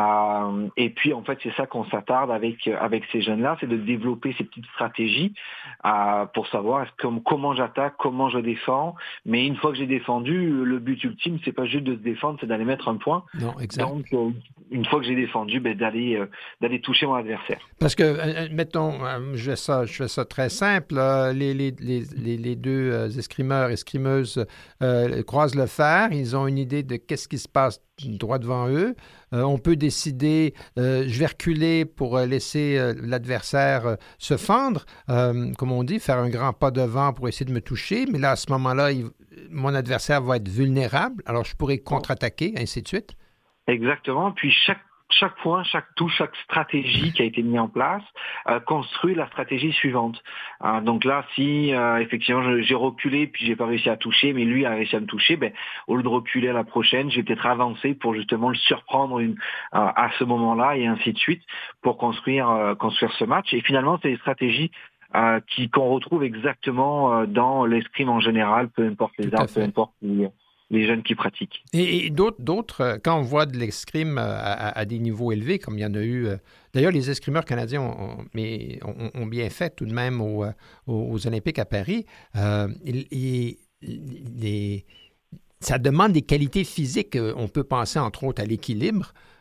Euh, et puis, en fait, c'est ça qu'on s'attarde avec avec ces jeunes-là, c'est de développer ces petites stratégies euh, pour savoir est-ce que, comment j'attaque, comment je défends. Mais une fois que j'ai défendu, le but ultime, c'est pas juste de se défendre, c'est d'aller mettre un point. Non, exact. Donc, euh, une fois que j'ai défendu, ben, d'aller, euh, d'aller toucher mon adversaire. Parce que, euh, mettons, euh, je, fais ça, je fais ça très simple, euh, les, les, les, les, les deux euh, escrimeurs, escrimeuses euh, croisent le fer, ils ont une idée de qu'est-ce qui se passe droit devant eux. Euh, on peut décider, euh, je vais reculer pour laisser euh, l'adversaire euh, se fendre, euh, comme on dit, faire un grand pas devant pour essayer de me toucher, mais là, à ce moment-là, il, mon adversaire va être vulnérable, alors je pourrais contre-attaquer, ainsi de suite. Exactement. Puis chaque chaque point, chaque touche, chaque stratégie qui a été mise en place euh, construit la stratégie suivante. Euh, donc là, si euh, effectivement je, j'ai reculé puis j'ai pas réussi à toucher, mais lui a réussi à me toucher, ben au lieu de reculer à la prochaine, je vais peut-être avancer pour justement le surprendre une, euh, à ce moment-là et ainsi de suite pour construire euh, construire ce match. Et finalement, c'est des stratégies euh, qui qu'on retrouve exactement euh, dans l'escrime en général, peu importe les arts, peu importe les les jeunes qui pratiquent. Et, et d'autres, d'autres, quand on voit de l'escrime à, à, à des niveaux élevés, comme il y en a eu... Euh, d'ailleurs, les escrimeurs canadiens ont, ont, mais ont, ont bien fait tout de même aux, aux Olympiques à Paris. Euh, il, il, les, ça demande des qualités physiques. On peut penser, entre autres, à l'équilibre.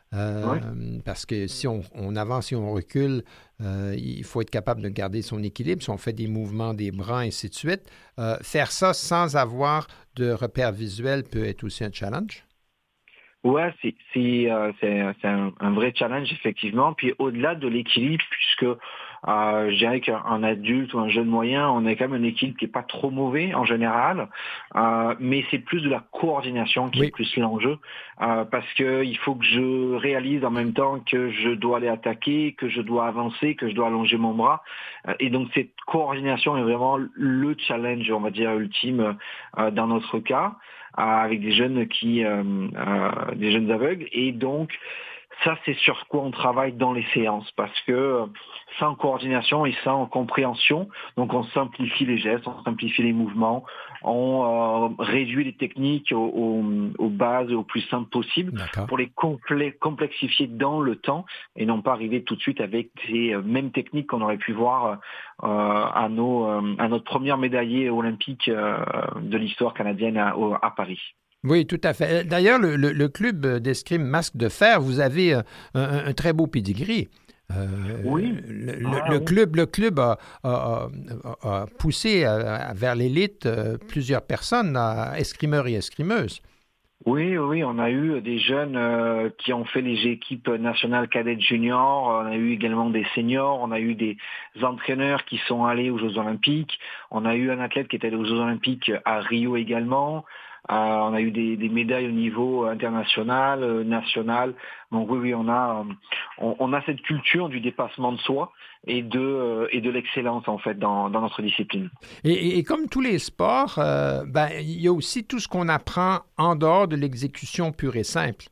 Euh, oui. Parce que si on, on avance et on recule, euh, il faut être capable de garder son équilibre. Si on fait des mouvements des bras, ainsi de suite. Euh, faire ça sans avoir de repères visuels peut être aussi un challenge. Ouais, c'est, c'est, euh, c'est, c'est un, un vrai challenge, effectivement. Puis au-delà de l'équilibre, puisque euh, je dirais qu'un adulte ou un jeune moyen, on a quand même un équilibre qui n'est pas trop mauvais en général, euh, mais c'est plus de la coordination qui oui. est plus l'enjeu, euh, parce que il faut que je réalise en même temps que je dois aller attaquer, que je dois avancer, que je dois allonger mon bras. Euh, et donc cette coordination est vraiment le challenge, on va dire, ultime euh, dans notre cas. Avec des jeunes qui, euh, euh, des jeunes aveugles, et donc ça c'est sur quoi on travaille dans les séances, parce que sans coordination et sans compréhension, donc on simplifie les gestes, on simplifie les mouvements, on euh, réduit les techniques aux, aux, aux bases au plus simples possible D'accord. Pour les complé- complexifier dans le temps et non pas arriver tout de suite avec ces mêmes techniques qu'on aurait pu voir euh, à, nos, euh, à notre première médaillée olympique euh, de l'histoire canadienne à, à Paris. Oui, tout à fait. D'ailleurs, le, le, le club d'escrime Masque de Fer, vous avez un, un, un très beau pedigree. Euh, oui. Le, ah, le, oui. club, le club a, a, a, a poussé à, vers l'élite plusieurs personnes, escrimeurs et escrimeuses. Oui, oui, on a eu des jeunes euh, qui ont fait les équipes nationales cadettes juniors, on a eu également des seniors, on a eu des entraîneurs qui sont allés aux Jeux Olympiques, on a eu un athlète qui était allé aux Jeux Olympiques à Rio également. Euh, on a eu des, des médailles au niveau international, euh, national. Donc oui, oui, on a, on, on a cette culture du dépassement de soi et de, euh, et de l'excellence en fait dans, dans notre discipline. Et, et, et comme tous les sports, euh, ben, il y a aussi tout ce qu'on apprend en dehors de l'exécution pure et simple.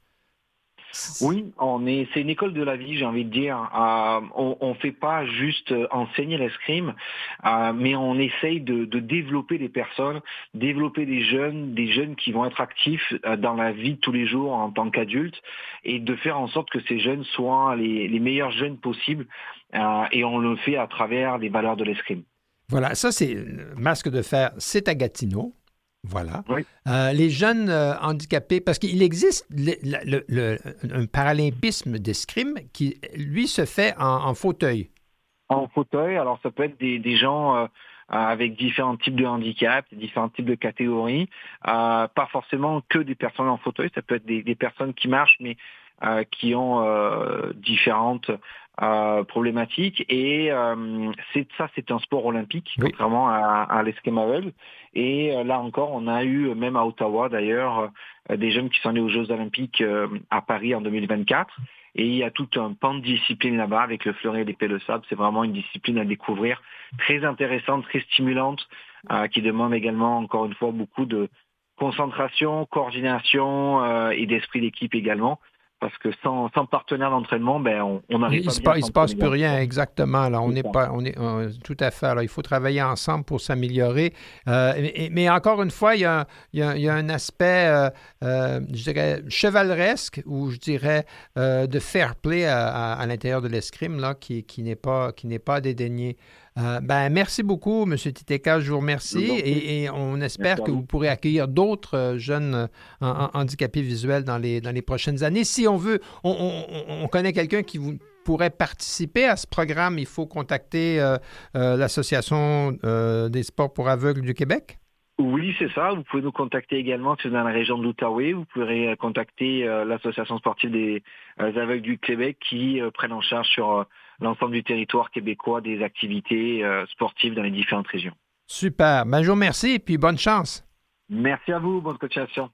Oui, on est, c'est une école de la vie, j'ai envie de dire. Euh, on ne fait pas juste enseigner l'escrime, euh, mais on essaye de, de développer des personnes, développer des jeunes, des jeunes qui vont être actifs dans la vie de tous les jours en tant qu'adultes, et de faire en sorte que ces jeunes soient les, les meilleurs jeunes possibles. Euh, et on le fait à travers les valeurs de l'escrime. Voilà, ça c'est Masque de Fer, c'est à Gatineau. Voilà. Oui. Euh, les jeunes euh, handicapés, parce qu'il existe le, le, le, un paralympisme d'escrime qui, lui, se fait en, en fauteuil. En fauteuil, alors ça peut être des, des gens euh, avec différents types de handicaps, différents types de catégories, euh, pas forcément que des personnes en fauteuil, ça peut être des, des personnes qui marchent, mais euh, qui ont euh, différentes Euh, problématique et euh, c'est ça c'est un sport olympique oui. contrairement à, à l'escrime aveugle et euh, là encore on a eu même à Ottawa d'ailleurs euh, des jeunes qui sont allés aux Jeux Olympiques euh, à Paris en deux mille vingt-quatre et il y a tout un pan de discipline là-bas avec le fleuret et l'épée de sable. C'est vraiment une discipline à découvrir, très intéressante, très stimulante, euh, qui demande également encore une fois beaucoup de concentration, coordination euh, et d'esprit d'équipe également. Parce que sans, sans partenaire d'entraînement, ben on, on n'arrive il pas. Il ne se passe plus rien, exactement. Là, on n'est pas, on est euh, tout à fait. Alors, il faut travailler ensemble pour s'améliorer. Euh, mais, mais encore une fois, il y a, il y a, il y a un aspect, euh, euh, je dirais, chevaleresque ou je dirais euh, de fair play à, à, à l'intérieur de l'escrime là, qui, qui n'est pas, qui n'est pas dédaigné. Euh, ben, merci beaucoup, M. Titeka, je vous remercie et, et on espère que vous pourrez accueillir d'autres euh, jeunes euh, en, en, handicapés visuels dans les, dans les prochaines années. Si on veut, on, on, on connaît quelqu'un qui vous, pourrait participer à ce programme, il faut contacter euh, euh, l'Association euh, des sports pour aveugles du Québec? Oui, c'est ça. Vous pouvez nous contacter également si vous êtes dans la région de l'Outaouais. Vous pourrez contacter euh, l'Association sportive des euh, aveugles du Québec qui euh, prennent en charge sur euh, l'ensemble du territoire québécois des activités euh, sportives dans les différentes régions. Super. Ben, je vous remercie et puis bonne chance. Merci à vous. Bonne continuation.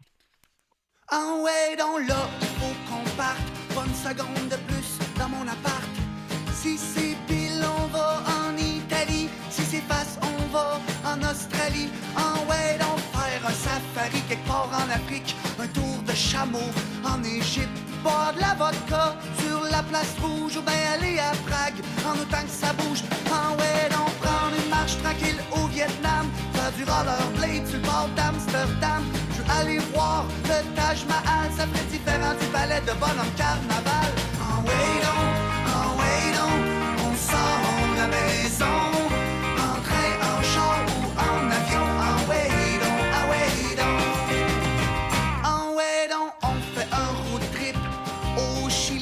Ah ouais, dans là, faut qu'on parte. Pas une seconde de plus dans mon appart. Si c'est pile, on va en Italie. Si c'est face, on va en Australie. Ah ouais, donc faire un safari quelque part en Afrique. Un tour de chameau en Égypte. Boire de la vodka sur la place rouge. Ou bien aller à Prague en autant que ça bouge. Ah ouais, donc prendre une marche tranquille au Vietnam. Faire du rollerblade sur le bord d'Amsterdam. Je veux aller voir le Taj Mahal. Ça ferait différent du ballet de bonhomme carnaval. Ah ouais, donc, ah ouais, donc, on sort de la maison. En train, en char ou en avion. Ah ouais, donc, ah ouais, donc. Ah ouais, donc, on fait un road trip au Chili.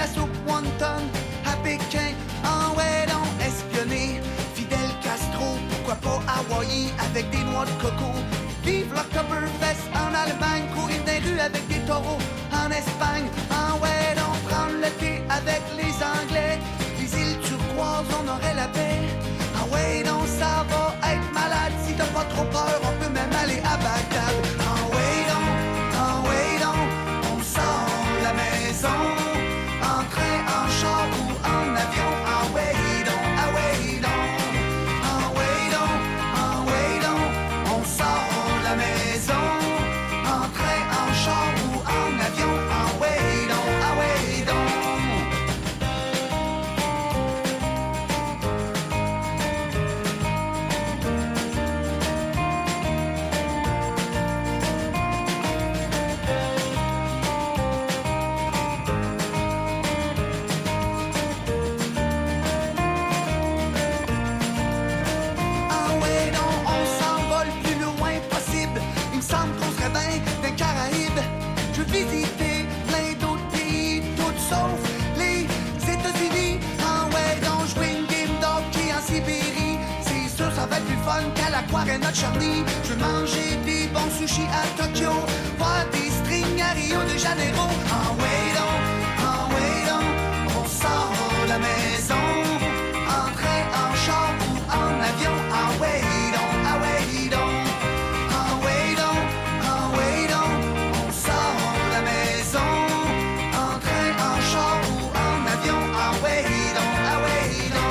la soupe wonton à Pékin. En ouais, donc espionner Fidel Castro, pourquoi pas Hawaii avec des noix de coco. Vive l'Oktoberfest en Allemagne, courir des rues avec des taureaux en Espagne. En ouais, donc prendre le thé avec les Anglais. Les îles turquoises, on aurait la paix. Ah ouais, non, ça va être malade. Si t'as pas trop peur, on peut même aller à Bagdad. Ah ouais, non, ah ouais, non, on sort la maison. En train, en char ou en avion. Ah ouais, non, ah ouais, non. Ah ouais, non, ah ouais, non, on sort la maison. En train, en char ou en avion. Ah ouais, non, ah ouais, non. Ah ouais, non, on s'envole plus loin possible. Il me semble qu'on serait bien des Caraïbes. Je veux visiter plein d'autres pays, tout sauf les États-Unis. Ah ouais, donc jouer une game d'hockey en Sibérie. C'est sûr, ça va être plus fun qu'à l'Aquarena de Charlie. Je veux manger des bons sushis à Tokyo, voir des strings à Rio de Janeiro. Ah ouais, non, ah ouais, non, on sort la maison. En train, en char ou en avion. Ah ouais, non, ah ouais, non. Ah ouais, non, ah ouais, non, on sort la maison. En train, en char ou en avion. Ah ouais, non, ah ouais, non.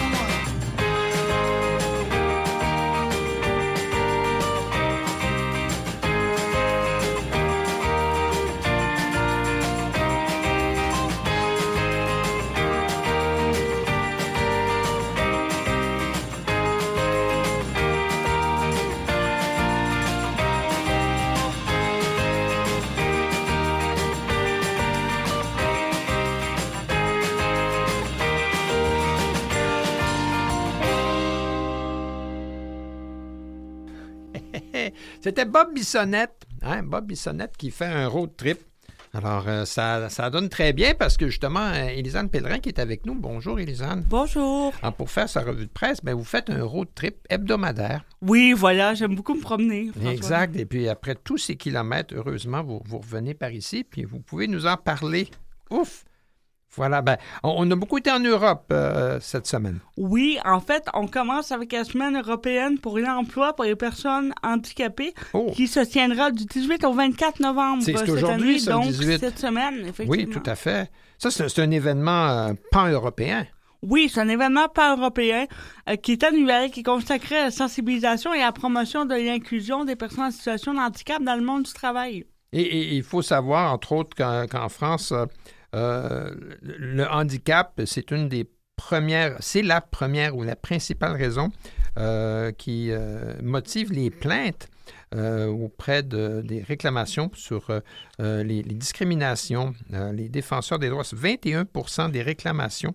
C'était Bob Bissonnette, hein, Bob Bissonnette qui fait un road trip. Alors, euh, ça, ça donne très bien parce que justement, euh, Élisane Pellerin qui est avec nous. Bonjour, Élisane. Bonjour. Alors, pour faire sa revue de presse, ben, vous faites un road trip hebdomadaire. Oui, voilà, j'aime beaucoup me promener. François. Exact. Et puis, après tous ces kilomètres, heureusement, vous, vous revenez par ici, puis vous pouvez nous en parler. Ouf! Voilà, ben, on, on a beaucoup été en Europe euh, cette semaine. Oui, en fait, on commence avec la semaine européenne pour l'emploi pour les personnes handicapées Oh. qui se tiendra du dix-huit au vingt-quatre novembre C'est- c'est cette aujourd'hui, année, ça, le donc dix-huit. cette semaine, effectivement. Oui, tout à fait. Ça, c'est, c'est un événement euh, pan-européen. Oui, c'est un événement pan-européen euh, qui est annuel, qui est consacré à la sensibilisation et à la promotion de l'inclusion des personnes en situation de handicap dans le monde du travail. Et, et il faut savoir, entre autres, qu'en, qu'en France, euh, euh, le handicap, c'est une des premières, c'est la première ou la principale raison euh, qui euh, motive les plaintes euh, auprès de, des réclamations sur euh, les, les discriminations. Euh, les défenseurs des droits, c'est vingt et un pour cent des réclamations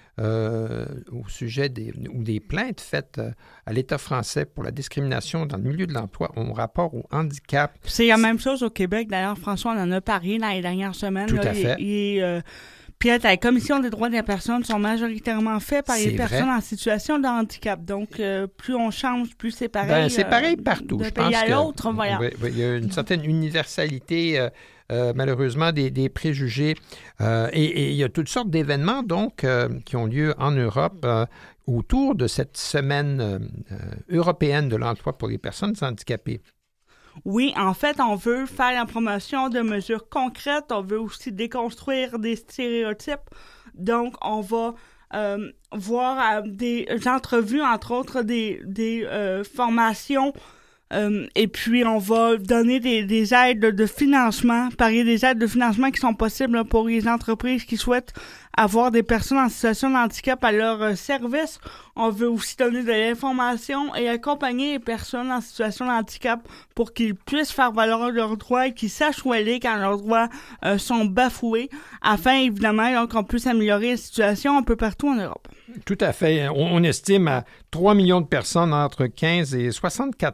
Euh, au sujet des, ou des plaintes faites euh, à l'État français pour la discrimination dans le milieu de l'emploi ont rapport au handicap. C'est la même chose au Québec. D'ailleurs, François, on en a parlé dans les dernières semaines. Tout là, à fait. Et, et, euh, puis, la Commission des droits des personnes sont majoritairement faits par C'est les personnes vrai. en situation de handicap. Donc, euh, plus on change, plus c'est pareil. Ben, c'est euh, pareil partout. De Je pays pense à que- l'autre, voilà. Oui, oui, il y a une certaine universalité, euh, euh, malheureusement, des, des préjugés. Euh, et, et il y a toutes sortes d'événements, donc, euh, qui ont lieu en Europe euh, autour de cette semaine euh, euh, européenne de l'emploi pour les personnes handicapées. Oui, en fait, on veut faire la promotion de mesures concrètes. On veut aussi déconstruire des stéréotypes. Donc, on va euh, voir euh, des entrevues, entre autres des, des euh, formations. Euh, et puis, on va donner des, des aides de financement, parler des aides de financement qui sont possibles là, pour les entreprises qui souhaitent avoir des personnes en situation de handicap à leur euh, service. On veut aussi donner de l'information et accompagner les personnes en situation de handicap pour qu'ils puissent faire valoir leurs droits et qu'ils sachent où aller quand leurs droits euh, sont bafoués, afin, évidemment, donc, qu'on puisse améliorer la situation un peu partout en Europe. Tout à fait. On, on estime à trois millions de personnes entre quinze et soixante-quatre ans en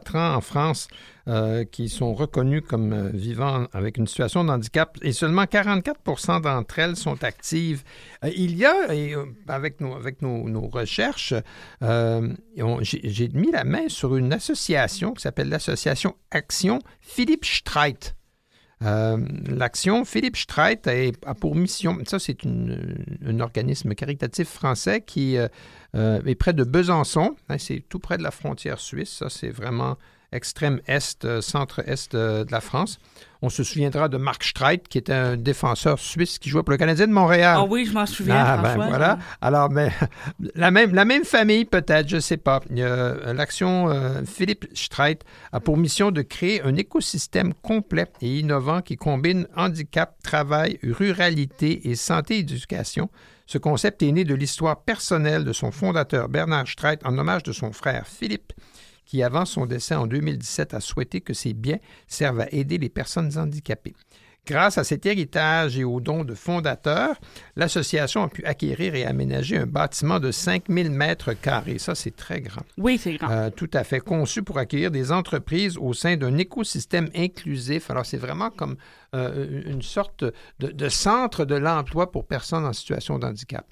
France euh, qui sont reconnues comme euh, vivant avec une situation de handicap et seulement quarante-quatre pour cent d'entre elles sont actives. Euh, il y a, et, euh, avec, nos, avec nos, nos recherches, euh, on, j'ai, j'ai mis la main sur une association qui s'appelle l'association Action Philippe Streit. Euh, l'action Philippe Streit a pour mission, ça c'est une, un organisme caritatif français qui euh, euh, est près de Besançon, hein, c'est tout près de la frontière suisse, ça c'est vraiment extrême est, euh, centre-est de, de la France. On se souviendra de Marc Streit, qui était un défenseur suisse qui jouait pour le Canadien de Montréal. Ah oui, je m'en souviens, ah, François. Ben, voilà. Alors, mais, la, même, la même famille, peut-être, je ne sais pas. Il y a, l'action euh, Philippe Streit a pour mission de créer un écosystème complet et innovant qui combine handicap, travail, ruralité et santé et éducation. Ce concept est né de l'histoire personnelle de son fondateur, Bernard Streit, en hommage de son frère Philippe, qui, avant son décès en deux mille dix-sept, a souhaité que ses biens servent à aider les personnes handicapées. Grâce à cet héritage et aux dons de fondateurs, l'association a pu acquérir et aménager un bâtiment de cinq mille mètres carrés. Ça, c'est très grand. Oui, c'est grand. Euh, tout à fait conçu pour accueillir des entreprises au sein d'un écosystème inclusif. Alors, c'est vraiment comme euh, une sorte de, de centre de l'emploi pour personnes en situation de handicap.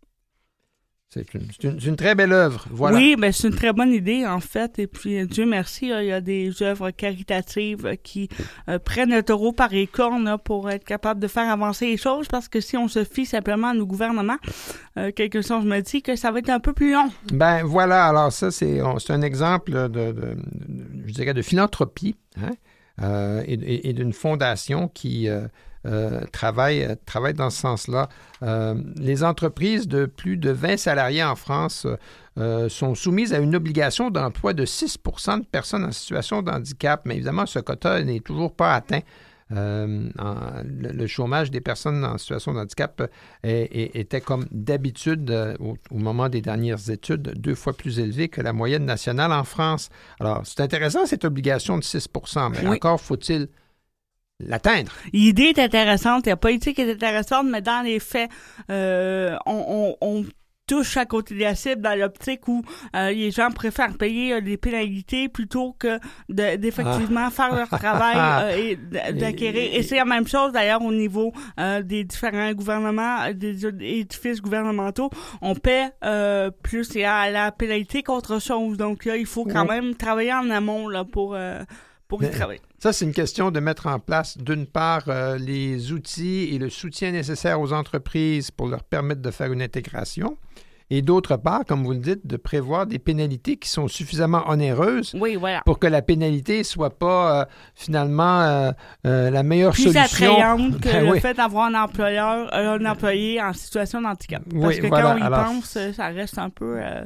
C'est une, c'est, une, c'est une très belle œuvre, voilà. Oui, mais c'est une très bonne idée, en fait. Et puis, Dieu merci, là, il y a des œuvres caritatives qui euh, prennent le taureau par les cornes là, pour être capable de faire avancer les choses, parce que si on se fie simplement à nos gouvernements, euh, quelque chose me dit que ça va être un peu plus long. Ben voilà, alors ça, c'est, on, c'est un exemple de, de, de, je dirais, de philanthropie, hein, euh, et, et, et d'une fondation qui... Euh, Euh, travaille, travaille dans ce sens-là. Euh, les entreprises de plus de vingt salariés en France euh, sont soumises à une obligation d'emploi de six pour cent de personnes en situation de handicap, mais évidemment, ce quota n'est toujours pas atteint. Euh, en, le, le chômage des personnes en situation de handicap est, est, était comme d'habitude, euh, au, au moment des dernières études, deux fois plus élevé que la moyenne nationale en France. Alors, c'est intéressant cette obligation de six pour cent, mais oui. encore faut-il l'atteindre. L'idée est intéressante, la politique est intéressante, mais dans les faits, euh, on, on, on touche à côté de la cible dans l'optique où euh, les gens préfèrent payer euh, des pénalités plutôt que de, d'effectivement ah. faire leur travail euh, et d'acquérir. Et c'est la même chose d'ailleurs au niveau euh, des différents gouvernements, des édifices gouvernementaux. On paie euh, plus à la pénalité qu'autre chose. Donc là, il faut quand oui. même travailler en amont là, pour, euh, pour y Mais... travailler. Ça, c'est une question de mettre en place, d'une part, euh, les outils et le soutien nécessaires aux entreprises pour leur permettre de faire une intégration. Et d'autre part, comme vous le dites, de prévoir des pénalités qui sont suffisamment onéreuses oui, voilà. pour que la pénalité ne soit pas euh, finalement euh, euh, la meilleure plus solution. Plus attrayante que ben, le oui. fait d'avoir un employeur, euh, un employé en situation de handicap. Parce oui, que voilà. quand on y Alors, pense, ça reste un peu... Euh,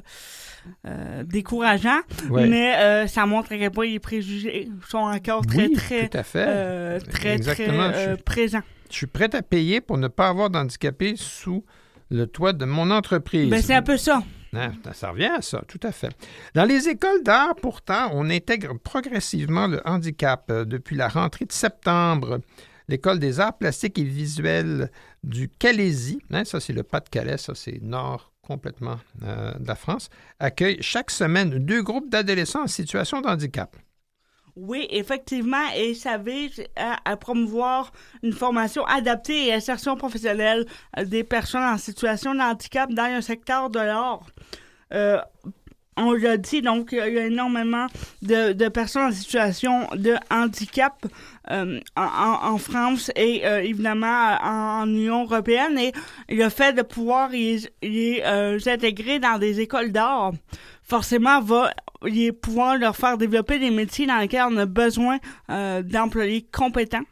Euh, décourageant, oui. mais euh, ça montre à quel point les préjugés sont encore très, oui, très, tout à fait. Euh, très, Exactement. très euh, je, présents. Je suis prêt à payer pour ne pas avoir d'handicapés sous le toit de mon entreprise. Ben, c'est un peu ça. Ah, ça revient à ça, tout à fait. Dans les écoles d'art, pourtant, on intègre progressivement le handicap. Depuis la rentrée de septembre, l'École des arts plastiques et visuels du Calaisis, hein, ça c'est le Pas-de-Calais, ça c'est nord complètement euh, de la France, accueille chaque semaine deux groupes d'adolescents en situation de handicap. Oui, effectivement, et ça vise à, à promouvoir une formation adaptée et insertion professionnelle des personnes en situation de handicap dans un secteur de l'art. Euh, on l'a dit, donc, il y a énormément de, de personnes en situation de handicap euh, en, en France et euh, évidemment en, en Union européenne. Et le fait de pouvoir les, les euh, intégrer dans des écoles d'art, forcément, va les pouvoir leur faire développer des métiers dans lesquels on a besoin euh, d'employés compétents.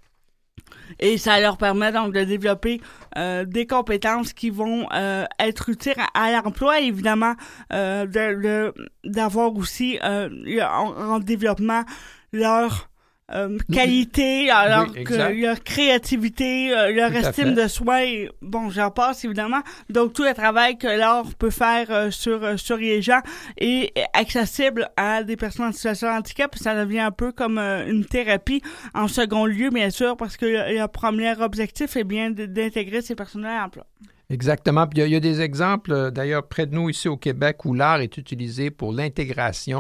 Et ça leur permet donc de développer euh, des compétences qui vont euh, être utiles à, à l'emploi, évidemment, euh, de, de, d'avoir aussi euh, en, en développement leur euh, qualité, leur, oui, que, leur créativité, euh, leur Tout estime de soi. Et, bon, j'en passe, évidemment. Donc, tout le travail que l'art peut faire euh, sur, euh, sur les gens est accessible à des personnes en situation de handicap. Ça devient un peu comme euh, une thérapie en second lieu, bien sûr, parce que le, le premier objectif est bien de, d'intégrer ces personnes-là à l'emploi. Exactement. Puis il y, a, il y a des exemples, d'ailleurs, près de nous, ici au Québec, où l'art est utilisé pour l'intégration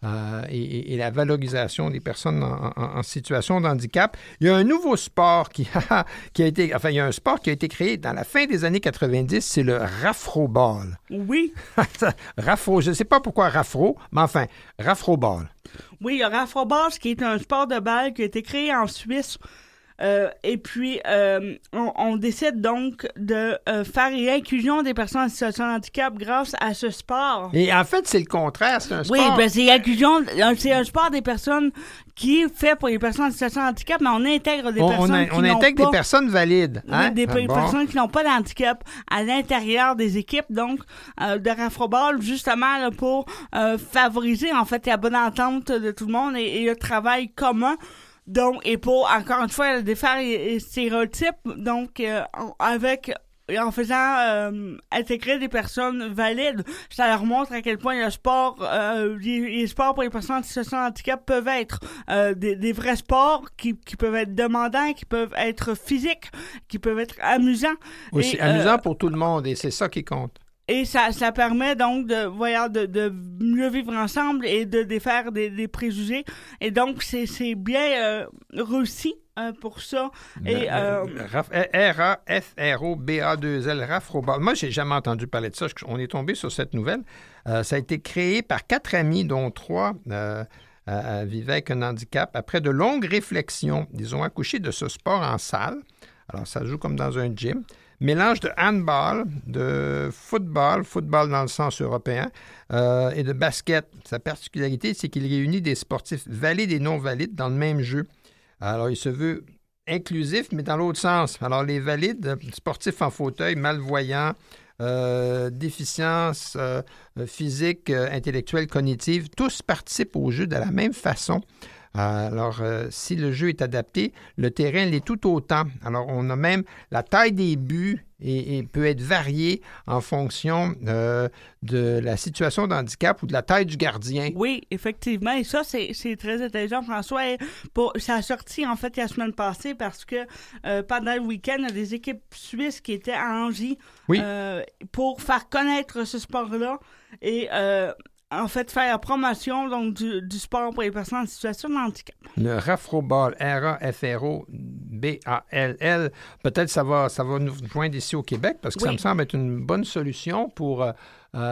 euh, et, et la valorisation des personnes en, en, en situation de handicap. Il y a un nouveau sport qui, qui a été... Enfin, il y a un sport qui a été créé dans la fin des années quatre-vingt-dix, c'est le Rafroball. Oui. Rafro, je ne sais pas pourquoi Rafro, mais enfin, Rafroball. Oui, le Rafroball, qui est un sport de balle qui a été créé en Suisse. Euh, et puis, euh, on, on décide donc de euh, faire l'inclusion des personnes en situation de handicap grâce à ce sport. Et en fait, c'est le contraire, c'est un sport... Oui, ben c'est l'inclusion, c'est un sport des personnes qui est fait pour les personnes en situation de handicap, mais on intègre des on, personnes on a, qui on n'ont intègre pas... des personnes valides. Hein? Des, des ah, bon. personnes qui n'ont pas d'handicap à l'intérieur des équipes, donc, euh, de Rafroball, justement, là, pour euh, favoriser, en fait, la bonne entente de tout le monde et, et le travail commun. Donc, et pour, encore une fois, défaire les, les stéréotypes, donc, euh, avec, en faisant euh, intégrer des personnes valides, ça leur montre à quel point le sport, euh, les, les sports pour les personnes en situation de handicap peuvent être euh, des, des vrais sports qui, qui peuvent être demandants, qui peuvent être physiques, qui peuvent être amusants. Oui, et, c'est amusant euh, pour tout le monde et c'est ça qui compte. Et ça, ça permet donc de, voyons, de, de mieux vivre ensemble et de défaire des, des préjugés. Et donc, c'est, c'est bien euh, réussi euh, pour ça. Et, euh, R A F R O B A deux L, Rafroball. Moi, j'ai jamais entendu parler de ça. On est tombé sur cette nouvelle. Euh, ça a été créé par quatre amis, dont trois euh, euh, vivaient avec un handicap. Après de longues réflexions, ils ont accouché de ce sport en salle. Alors, ça joue comme dans un gym. Mélange de handball, de football, football dans le sens européen, euh, et de basket. Sa particularité, c'est qu'il réunit des sportifs valides et non valides dans le même jeu. Alors, il se veut inclusif, mais dans l'autre sens. Alors, les valides, sportifs en fauteuil, malvoyants, euh, déficience euh, physique, euh, intellectuelle, cognitive, tous participent au jeu de la même façon. Alors, euh, si le jeu est adapté, le terrain l'est tout autant. Alors, on a même la taille des buts et, et peut être variée en fonction euh, de la situation de handicap ou de la taille du gardien. Oui, effectivement. Et ça, c'est, c'est très intelligent, François. Et pour, ça a sorti, en fait, la semaine passée parce que euh, pendant le week-end, il y a des équipes suisses qui étaient à Angy oui. euh, pour faire connaître ce sport-là. Et... Euh, en fait, faire la promotion donc, du, du sport pour les personnes en situation de handicap. Le Rafroball, R A F R O B A L L, peut-être ça va, ça va nous joindre ici au Québec parce que oui. Ça me semble être une bonne solution pour, euh,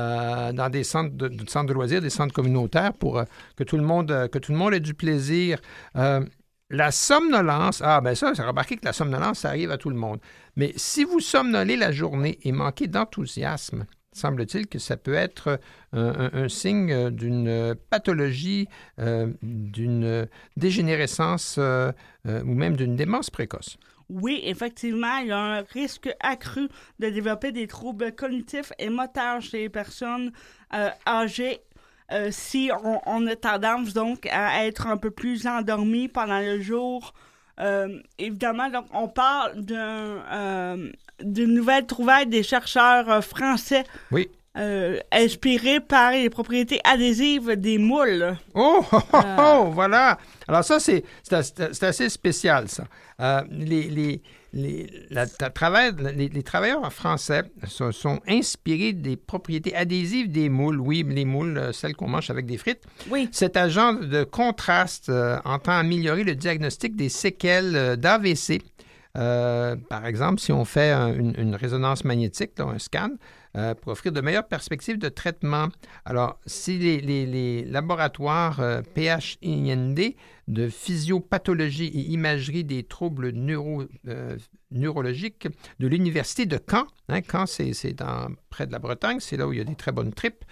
dans des centres de, de centres de loisirs, des centres communautaires, pour euh, que, tout le monde, euh, que tout le monde ait du plaisir. Euh, la somnolence, ah ben ça, j'ai remarqué que la somnolence, ça arrive à tout le monde. Mais si vous somnolez la journée et manquez d'enthousiasme, semble-t-il que ça peut être un, un, un signe d'une pathologie, euh, d'une dégénérescence euh, euh, ou même d'une démence précoce. Oui, effectivement, il y a un risque accru de développer des troubles cognitifs et moteurs chez les personnes euh, âgées euh, si on, on a tendance donc à être un peu plus endormi pendant le jour. Euh, évidemment, donc, on parle d'un, euh, d'une nouvelle trouvaille des chercheurs euh, français. Oui. Euh, inspirés par les propriétés adhésives des moules. Oh, oh, oh, Euh. oh, voilà. Alors ça, c'est, c'est, c'est assez spécial, ça. Euh, les, les, les, la, la travail, les, les travailleurs français sont, sont inspirés des propriétés adhésives des moules. Oui, les moules, celles qu'on mange avec des frites. Oui. Cet agent de contraste euh, entend améliorer le diagnostic des séquelles euh, d'A V C. Euh, par exemple, si on fait un, une, une résonance magnétique, là, un scan, euh, pour offrir de meilleures perspectives de traitement. Alors, si les, les, les laboratoires euh, P H I N D de physiopathologie et imagerie des troubles neuro, euh, neurologiques de l'Université de Caen, hein, Caen, c'est, c'est dans, près de la Bretagne, c'est là où il y a des très bonnes tripes,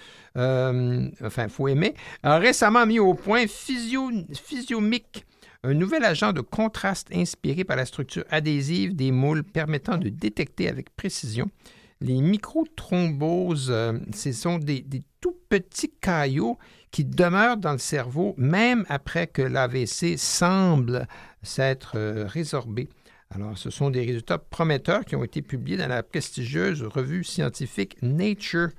euh, enfin, il faut aimer, a récemment mis au point Physio, Physiomic, un nouvel agent de contraste inspiré par la structure adhésive des moules permettant de détecter avec précision les microthromboses. Euh, ce sont des, des tout petits caillots qui demeurent dans le cerveau même après que l'A V C semble s'être euh, résorbé. Alors, ce sont des résultats prometteurs qui ont été publiés dans la prestigieuse revue scientifique Nature.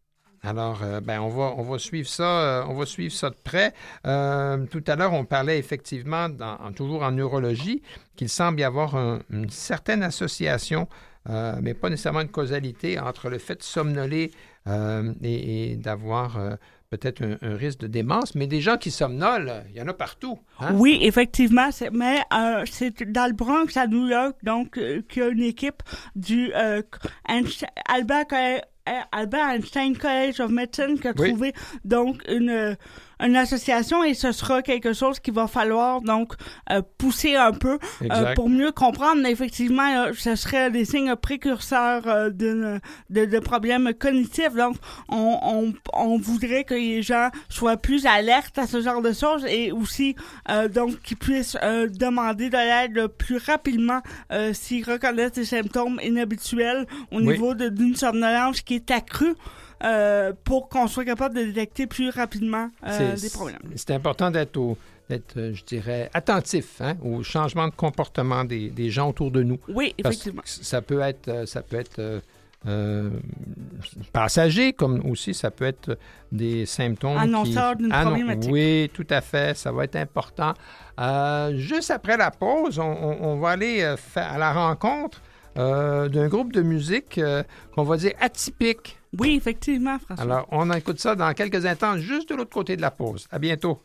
Alors, euh, ben, on va, on va suivre ça, euh, on va suivre ça de près. Euh, tout à l'heure, on parlait effectivement, dans, toujours en neurologie, qu'il semble y avoir un, une certaine association, euh, mais pas nécessairement une causalité, entre le fait de somnoler euh, et, et d'avoir euh, peut-être un, un risque de démence, mais des gens qui somnolent, il y en a partout. Hein? Oui, effectivement, c'est, mais euh, c'est dans le Bronx, à New York, donc, euh, qu'il y a une équipe du euh, Einstein, Albert, Albert Einstein College of Medicine qui a oui. trouvé donc une... une association et ce sera quelque chose qu'il va falloir donc euh, pousser un peu euh, pour mieux comprendre. Mais effectivement, euh, ce serait des signes précurseurs euh, de, de, de problèmes cognitifs. Donc, on, on, on voudrait que les gens soient plus alertes à ce genre de choses et aussi euh, donc qu'ils puissent euh, demander de l'aide plus rapidement euh, s'ils reconnaissent des symptômes inhabituels au oui. niveau de, d'une somnolence qui est accrue. Euh, pour qu'on soit capable de détecter plus rapidement euh, des problèmes. C'est important d'être, au, d'être je dirais, attentif hein, au changement de comportement des, des gens autour de nous. Oui, effectivement. Parce que ça peut être, ça peut être euh, euh, passager, comme aussi ça peut être des symptômes annonceurs qui... d'une Annon... problématique. Oui, tout à fait, ça va être important. Euh, juste après la pause, on, on, on va aller euh, faire à la rencontre euh, d'un groupe de musique euh, qu'on va dire atypique. Oui, effectivement, François. Alors, on écoute ça dans quelques instants, juste de l'autre côté de la pause. À bientôt.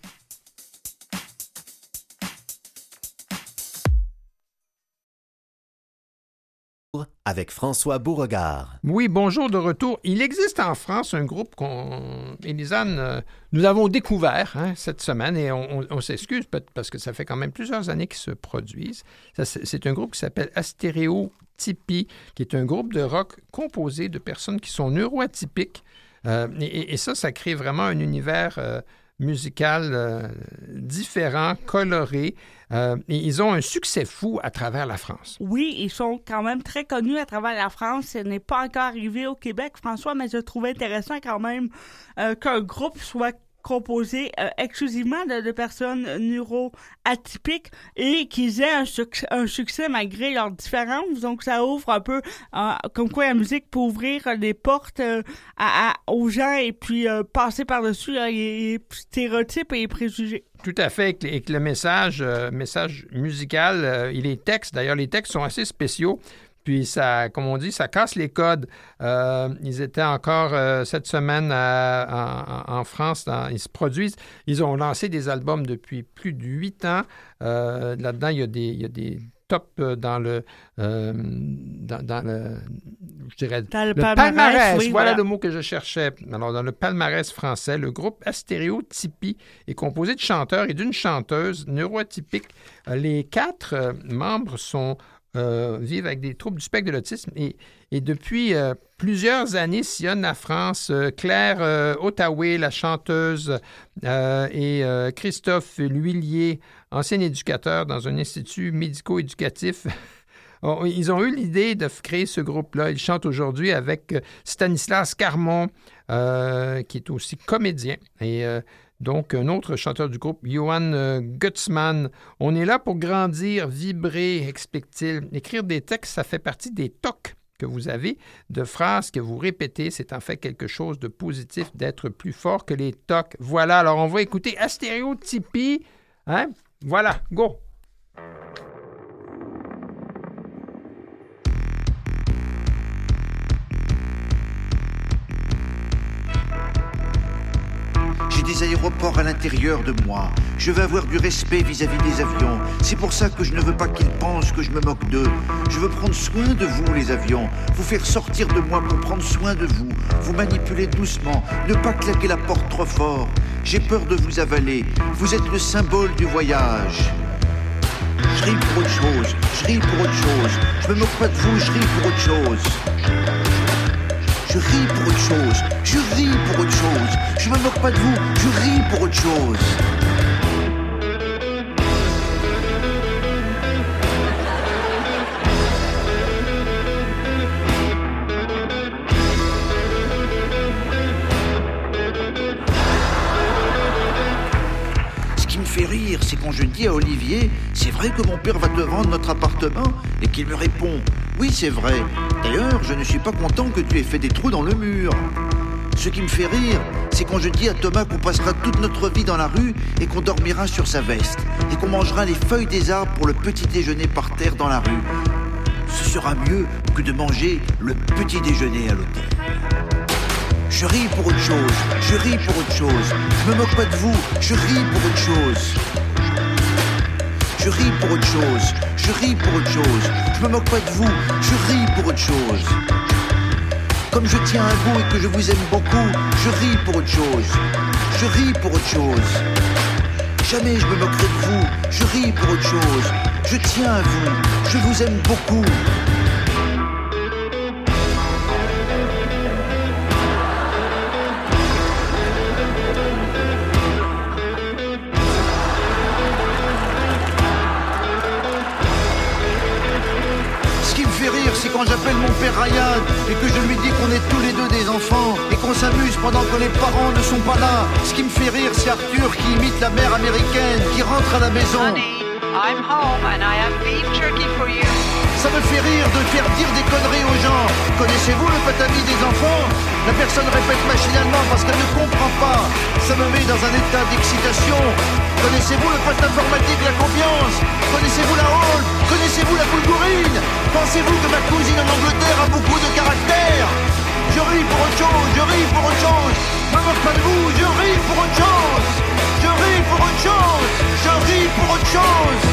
Avec François Beauregard. Oui, bonjour de retour. Il existe en France un groupe qu'on, Élisane, euh, nous avons découvert hein, cette semaine et on, on, on s'excuse parce que ça fait quand même plusieurs années qu'ils se produisent. Ça, c'est, c'est un groupe qui s'appelle Astéréotypie, qui est un groupe de rock composé de personnes qui sont neuroatypiques. Euh, et, et ça, ça crée vraiment un univers euh, musical euh, différent, coloré. Euh, et ils ont un succès fou à travers la France. Oui, ils sont quand même très connus à travers la France. Ce n'est pas encore arrivé au Québec, François, mais je trouvais intéressant quand même euh, qu'un groupe soit composé euh, exclusivement de, de personnes neuroatypiques et qu'ils aient un, suc- un succès malgré leurs différences. Donc, ça ouvre un peu, euh, comme quoi la musique peut ouvrir des portes euh, à, à, aux gens et puis euh, passer par-dessus là, les, les stéréotypes et les préjugés. Tout à fait, et que le message, euh, message musical euh, et les textes, d'ailleurs, les textes sont assez spéciaux. Puis, ça, comme on dit, ça casse les codes. Euh, ils étaient encore euh, cette semaine à, en, en France. Dans, ils se produisent. Ils ont lancé des albums depuis plus de huit ans. Euh, là-dedans, il y a des, il y a des tops dans le, euh, dans, dans le, je dirais, dans le, le palmarès. palmarès Oui, voilà, voilà le mot que je cherchais. Alors, dans le palmarès français, le groupe Astéréotypie est composé de chanteurs et d'une chanteuse neuroatypique. Les quatre euh, membres sont Euh, vivent avec des troubles du spectre de l'autisme et, et depuis euh, plusieurs années sillonnent la France. Euh, Claire euh, Ottaway, la chanteuse, euh, et euh, Christophe L'Huillier, ancien éducateur dans un institut médico-éducatif. Ils ont eu l'idée de créer ce groupe-là. Ils chantent aujourd'hui avec Stanislas Carmon, euh, qui est aussi comédien. Et euh, donc, un autre chanteur du groupe, Johan euh, Gutzmann. On est là pour grandir, vibrer, explique-t-il. Écrire des textes, ça fait partie des tocs que vous avez, de phrases que vous répétez. C'est en fait quelque chose de positif, d'être plus fort que les tocs. Voilà, alors on va écouter Astéréotypie. Hein? Voilà, go! J'ai des aéroports à l'intérieur de moi. Je veux avoir du respect vis-à-vis des avions. C'est pour ça que je ne veux pas qu'ils pensent que je me moque d'eux. Je veux prendre soin de vous, les avions. Vous faire sortir de moi pour prendre soin de vous. Vous manipuler doucement. Ne pas claquer la porte trop fort. J'ai peur de vous avaler. Vous êtes le symbole du voyage. Je ris pour autre chose. Je ris pour autre chose. Je me moque pas de vous, je ris pour autre chose. Je ris pour autre chose, je ris pour autre chose. Je me moque pas de vous, je ris pour autre chose. Ce qui me fait rire, c'est quand je dis à Olivier, c'est vrai que mon père va te vendre notre appartement, et qu'il me répond, oui c'est vrai. D'ailleurs, je ne suis pas content que tu aies fait des trous dans le mur. Ce qui me fait rire, c'est quand je dis à Thomas qu'on passera toute notre vie dans la rue et qu'on dormira sur sa veste et qu'on mangera les feuilles des arbres pour le petit déjeuner par terre dans la rue. Ce sera mieux que de manger le petit déjeuner à l'hôtel. Je ris pour autre chose, je ris pour autre chose. Je me moque pas de vous, je ris pour autre chose. Je ris pour autre chose, je ris pour autre chose. Je me moque pas de vous, je ris pour autre chose. Comme je tiens à vous et que je vous aime beaucoup, je ris pour autre chose, je ris pour autre chose. Jamais je me moquerai de vous, je ris pour autre chose. Je tiens à vous, je vous aime beaucoup. C'est quand j'appelle mon père Ryan et que je lui dis qu'on est tous les deux des enfants et qu'on s'amuse pendant que les parents ne sont pas là. Ce qui me fait rire, c'est Arthur qui imite la mère américaine qui rentre à la maison. Honey, I'm home and I have beef jerky for you. Ça me fait rire de faire dire des conneries aux gens. Connaissez-vous le patami des enfants? La personne répète machinalement parce qu'elle ne comprend pas. Ça me met dans un état d'excitation. Connaissez-vous le poste informatique, la confiance? Connaissez-vous la honte? Connaissez-vous la boulgourine? Pensez-vous que ma cousine en Angleterre a beaucoup de caractère? Je ris pour autre chose, je ris pour autre chose. Ne me moque pas de vous, je ris pour autre chose. Je ris pour autre chose, je ris pour autre chose.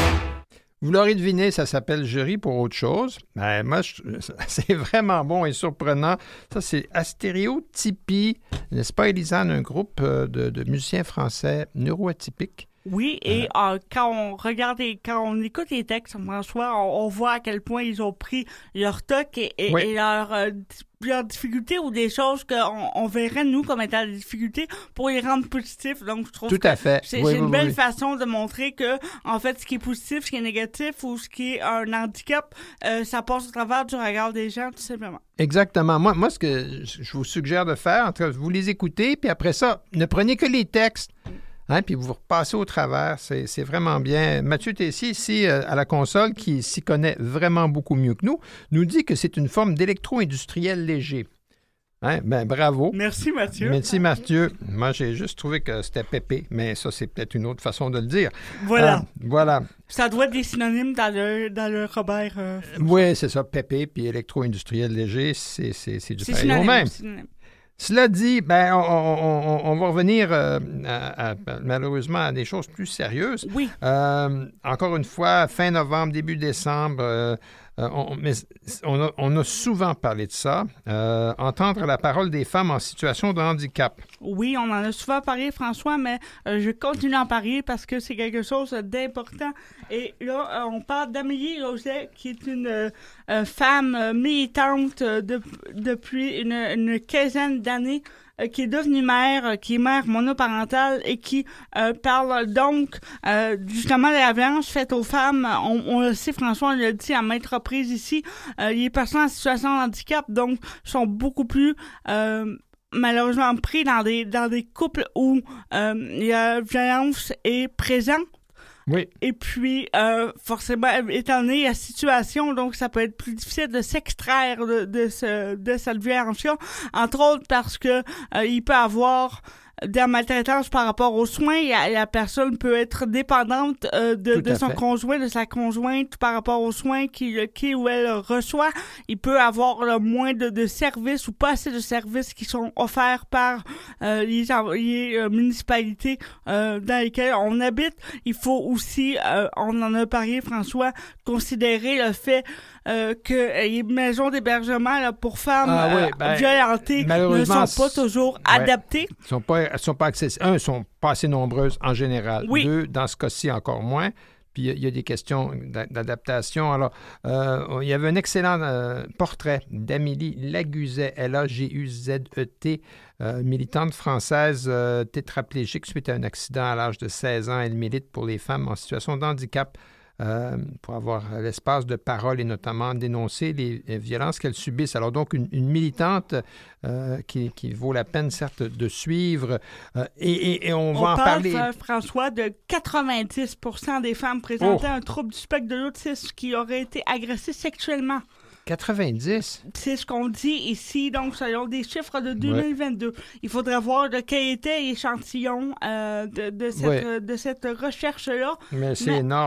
Vous l'aurez deviné, ça s'appelle « Je ris pour autre chose ». Ben, moi, je, c'est vraiment bon et surprenant. Ça, c'est Astéréotypie, n'est-ce pas, Élisane, un groupe de, de musiciens français neuroatypiques. Oui, et euh, quand on regarde, et, quand on écoute les textes, François, on, on voit à quel point ils ont pris leur toc et, et, oui. et leur, euh, leurs difficultés ou des choses qu'on on verrait, nous, comme étant des difficultés pour les rendre positifs. Donc, je trouve Tout que à fait. c'est, oui, c'est oui, une oui, belle oui. façon de montrer que, en fait, ce qui est positif, ce qui est négatif ou ce qui est un handicap, euh, ça passe au travers du regard des gens, tout simplement. Exactement. Moi, moi, ce que je vous suggère de faire, en tout cas, vous les écoutez, puis après ça, ne prenez que les textes. Hein, puis vous repassez au travers, c'est, c'est vraiment bien. Mathieu Tessier, ici, euh, à la console, qui s'y connaît vraiment beaucoup mieux que nous, nous dit que c'est une forme d'électro-industriel léger. Hein? Ben, bravo. Merci, Mathieu. Merci, Mathieu. Moi, j'ai juste trouvé que c'était pépé, mais ça, c'est peut-être une autre façon de le dire. Voilà. Euh, voilà. Ça doit être des synonymes dans le, dans le Robert. Euh, oui, c'est ça, pépé, puis électro-industriel léger, c'est, c'est, c'est du c'est pareil au même. Synonyme. Cela dit, ben, on, on, on, on va revenir euh, à, à, malheureusement à des choses plus sérieuses. Oui. Euh, encore une fois, fin novembre, début décembre, euh, on, mais on, a, on a souvent parlé de ça. Euh, entendre la parole des femmes en situation de handicap. Oui, on en a souvent parlé, François, mais euh, je continue à en parler parce que c'est quelque chose d'important. Et là, euh, on parle d'Amélie Roget, qui est une euh, femme euh, militante euh, de, depuis une, une quinzaine d'années, euh, qui est devenue mère, euh, qui est mère monoparentale et qui euh, parle donc euh, justement de la violence faite aux femmes. On, on le sait, François, on l'a dit à maintes reprises ici, euh, les personnes en situation de handicap, donc, sont beaucoup plus... Euh, malheureusement pris dans des dans des couples où euh, la violence est présente. Oui. Et puis, euh, forcément, étant donné la situation, donc ça peut être plus difficile de s'extraire de, de, ce, de cette violence-là, entre autres parce que euh, il peut avoir de la maltraitance par rapport aux soins. La, la personne peut être dépendante euh, de, de son fait. conjoint, de sa conjointe par rapport aux soins qu'il qui ou elle reçoit. Il peut avoir là, moins de, de services ou pas assez de services qui sont offerts par euh, les, les euh, municipalités euh, dans lesquelles on habite. Il faut aussi, euh, on en a parlé, François, considérer le fait Euh, que les maisons d'hébergement là, pour femmes ah, oui, ben, euh, violentées ne sont pas toujours ouais, adaptées. Elles ne sont pas, elles sont pas accessibles. Un, elles ne sont pas assez nombreuses en général. Oui. Deux, dans ce cas-ci, encore moins. Puis il y, y a des questions d'adaptation. Alors, euh, il y avait un excellent euh, portrait d'Amélie Laguzet, L A G U Z E T, euh, militante française euh, tétraplégique suite à un accident à l'âge de seize ans. Elle milite pour les femmes en situation de handicap. Euh, pour avoir l'espace de parole et notamment dénoncer les, les violences qu'elles subissent. Alors donc, une, une militante euh, qui, qui vaut la peine, certes, de suivre. Euh, et, et, et on, on va en parle, parler... Euh, François, de quatre-vingt-dix pour cent des femmes présentant oh. un trouble du spectre de l'autisme qui auraient été agressées sexuellement. quatre-vingt-dix? C'est ce qu'on dit ici, donc selon des chiffres de deux mille vingt-deux. Ouais. Il faudrait voir de quel était l'échantillon euh, de, de, cette, ouais. de cette recherche-là. Mais c'est mais, énorme.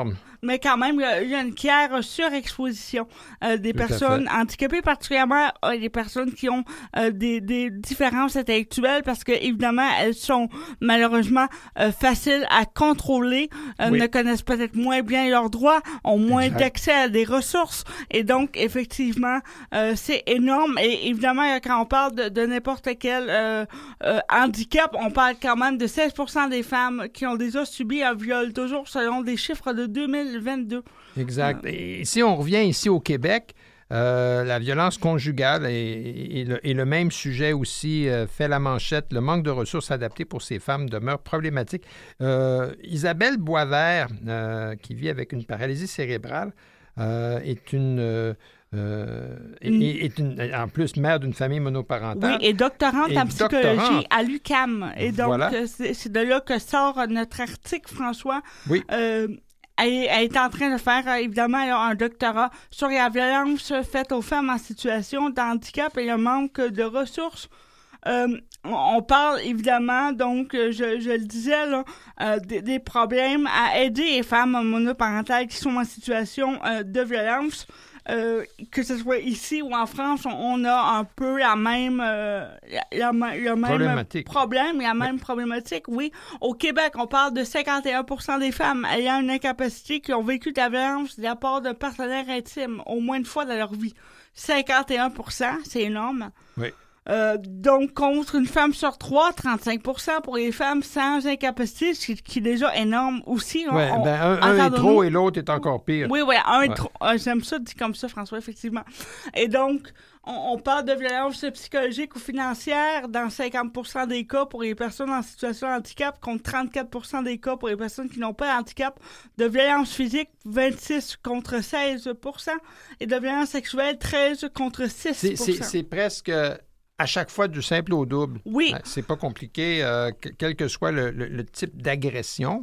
mais quand même, il y a, il y a une claire surexposition euh, des Tout à personnes fait. handicapées, particulièrement euh, les personnes qui ont euh, des, des différences intellectuelles, parce que évidemment, elles sont malheureusement euh, faciles à contrôler, euh, Oui. ne connaissent peut-être moins bien leurs droits, ont moins Exact. d'accès à des ressources, et donc, effectivement, euh, c'est énorme. Et évidemment, quand on parle de, de n'importe quel euh, euh, handicap, on parle quand même de seize pour cent des femmes qui ont déjà subi un viol, toujours selon des chiffres de deux mille vingt-deux. Exact. Et si on revient ici au Québec, euh, la violence conjugale et, et, le, et le même sujet aussi euh, fait la manchette. Le manque de ressources adaptées pour ces femmes demeure problématique. Euh, Isabelle Boisvert, euh, qui vit avec une paralysie cérébrale, euh, est une... Euh, Euh, Une- est, est une, en plus mère d'une famille monoparentale. Oui, et doctorante Et en psychologie doctorante. à l'U Q A M. Et donc, Voilà. euh, c'est, c'est de là que sort euh, notre article, François. Oui. Euh, elle, elle est en train de faire, euh, évidemment, elle a un doctorat sur la violence faite aux femmes en situation de handicap et le manque de ressources. Euh, on, on parle évidemment, donc, euh, je, je le disais, là, euh, des, des problèmes à aider les femmes monoparentales qui sont en situation euh, de violence. Euh, que ce soit ici ou en France, on, on a un peu la même, euh, la, la- le même Problématique. problème, la même problématique, oui. Au Québec, on parle de cinquante et un pour cent des femmes ayant une incapacité qui ont vécu de la violence de la part d'un partenaire intime au moins une fois dans leur vie. cinquante et un pour cent, c'est énorme. Oui. Euh, donc, contre une femme sur trois, trente-cinq pour cent pour les femmes sans incapacité, ce qui, qui est déjà énorme aussi. Ouais, On- ben, un, un est entendons-nous? trop et l'autre est encore pire. Oui, oui, un Ouais. est trop. Ah, j'aime ça dit comme ça, François, effectivement. Et donc, on, on parle de violence psychologique ou financière dans cinquante pour cent des cas pour les personnes en situation de handicap, contre trente-quatre pour cent des cas pour les personnes qui n'ont pas de handicap. De violence physique, vingt-six contre seize pour cent. Et de violence sexuelle, treize contre six C'est, pour cent. c'est, c'est presque à chaque fois du simple au double. Oui. Ouais, c'est pas compliqué, euh, que- quel que soit le, le- le type d'agression.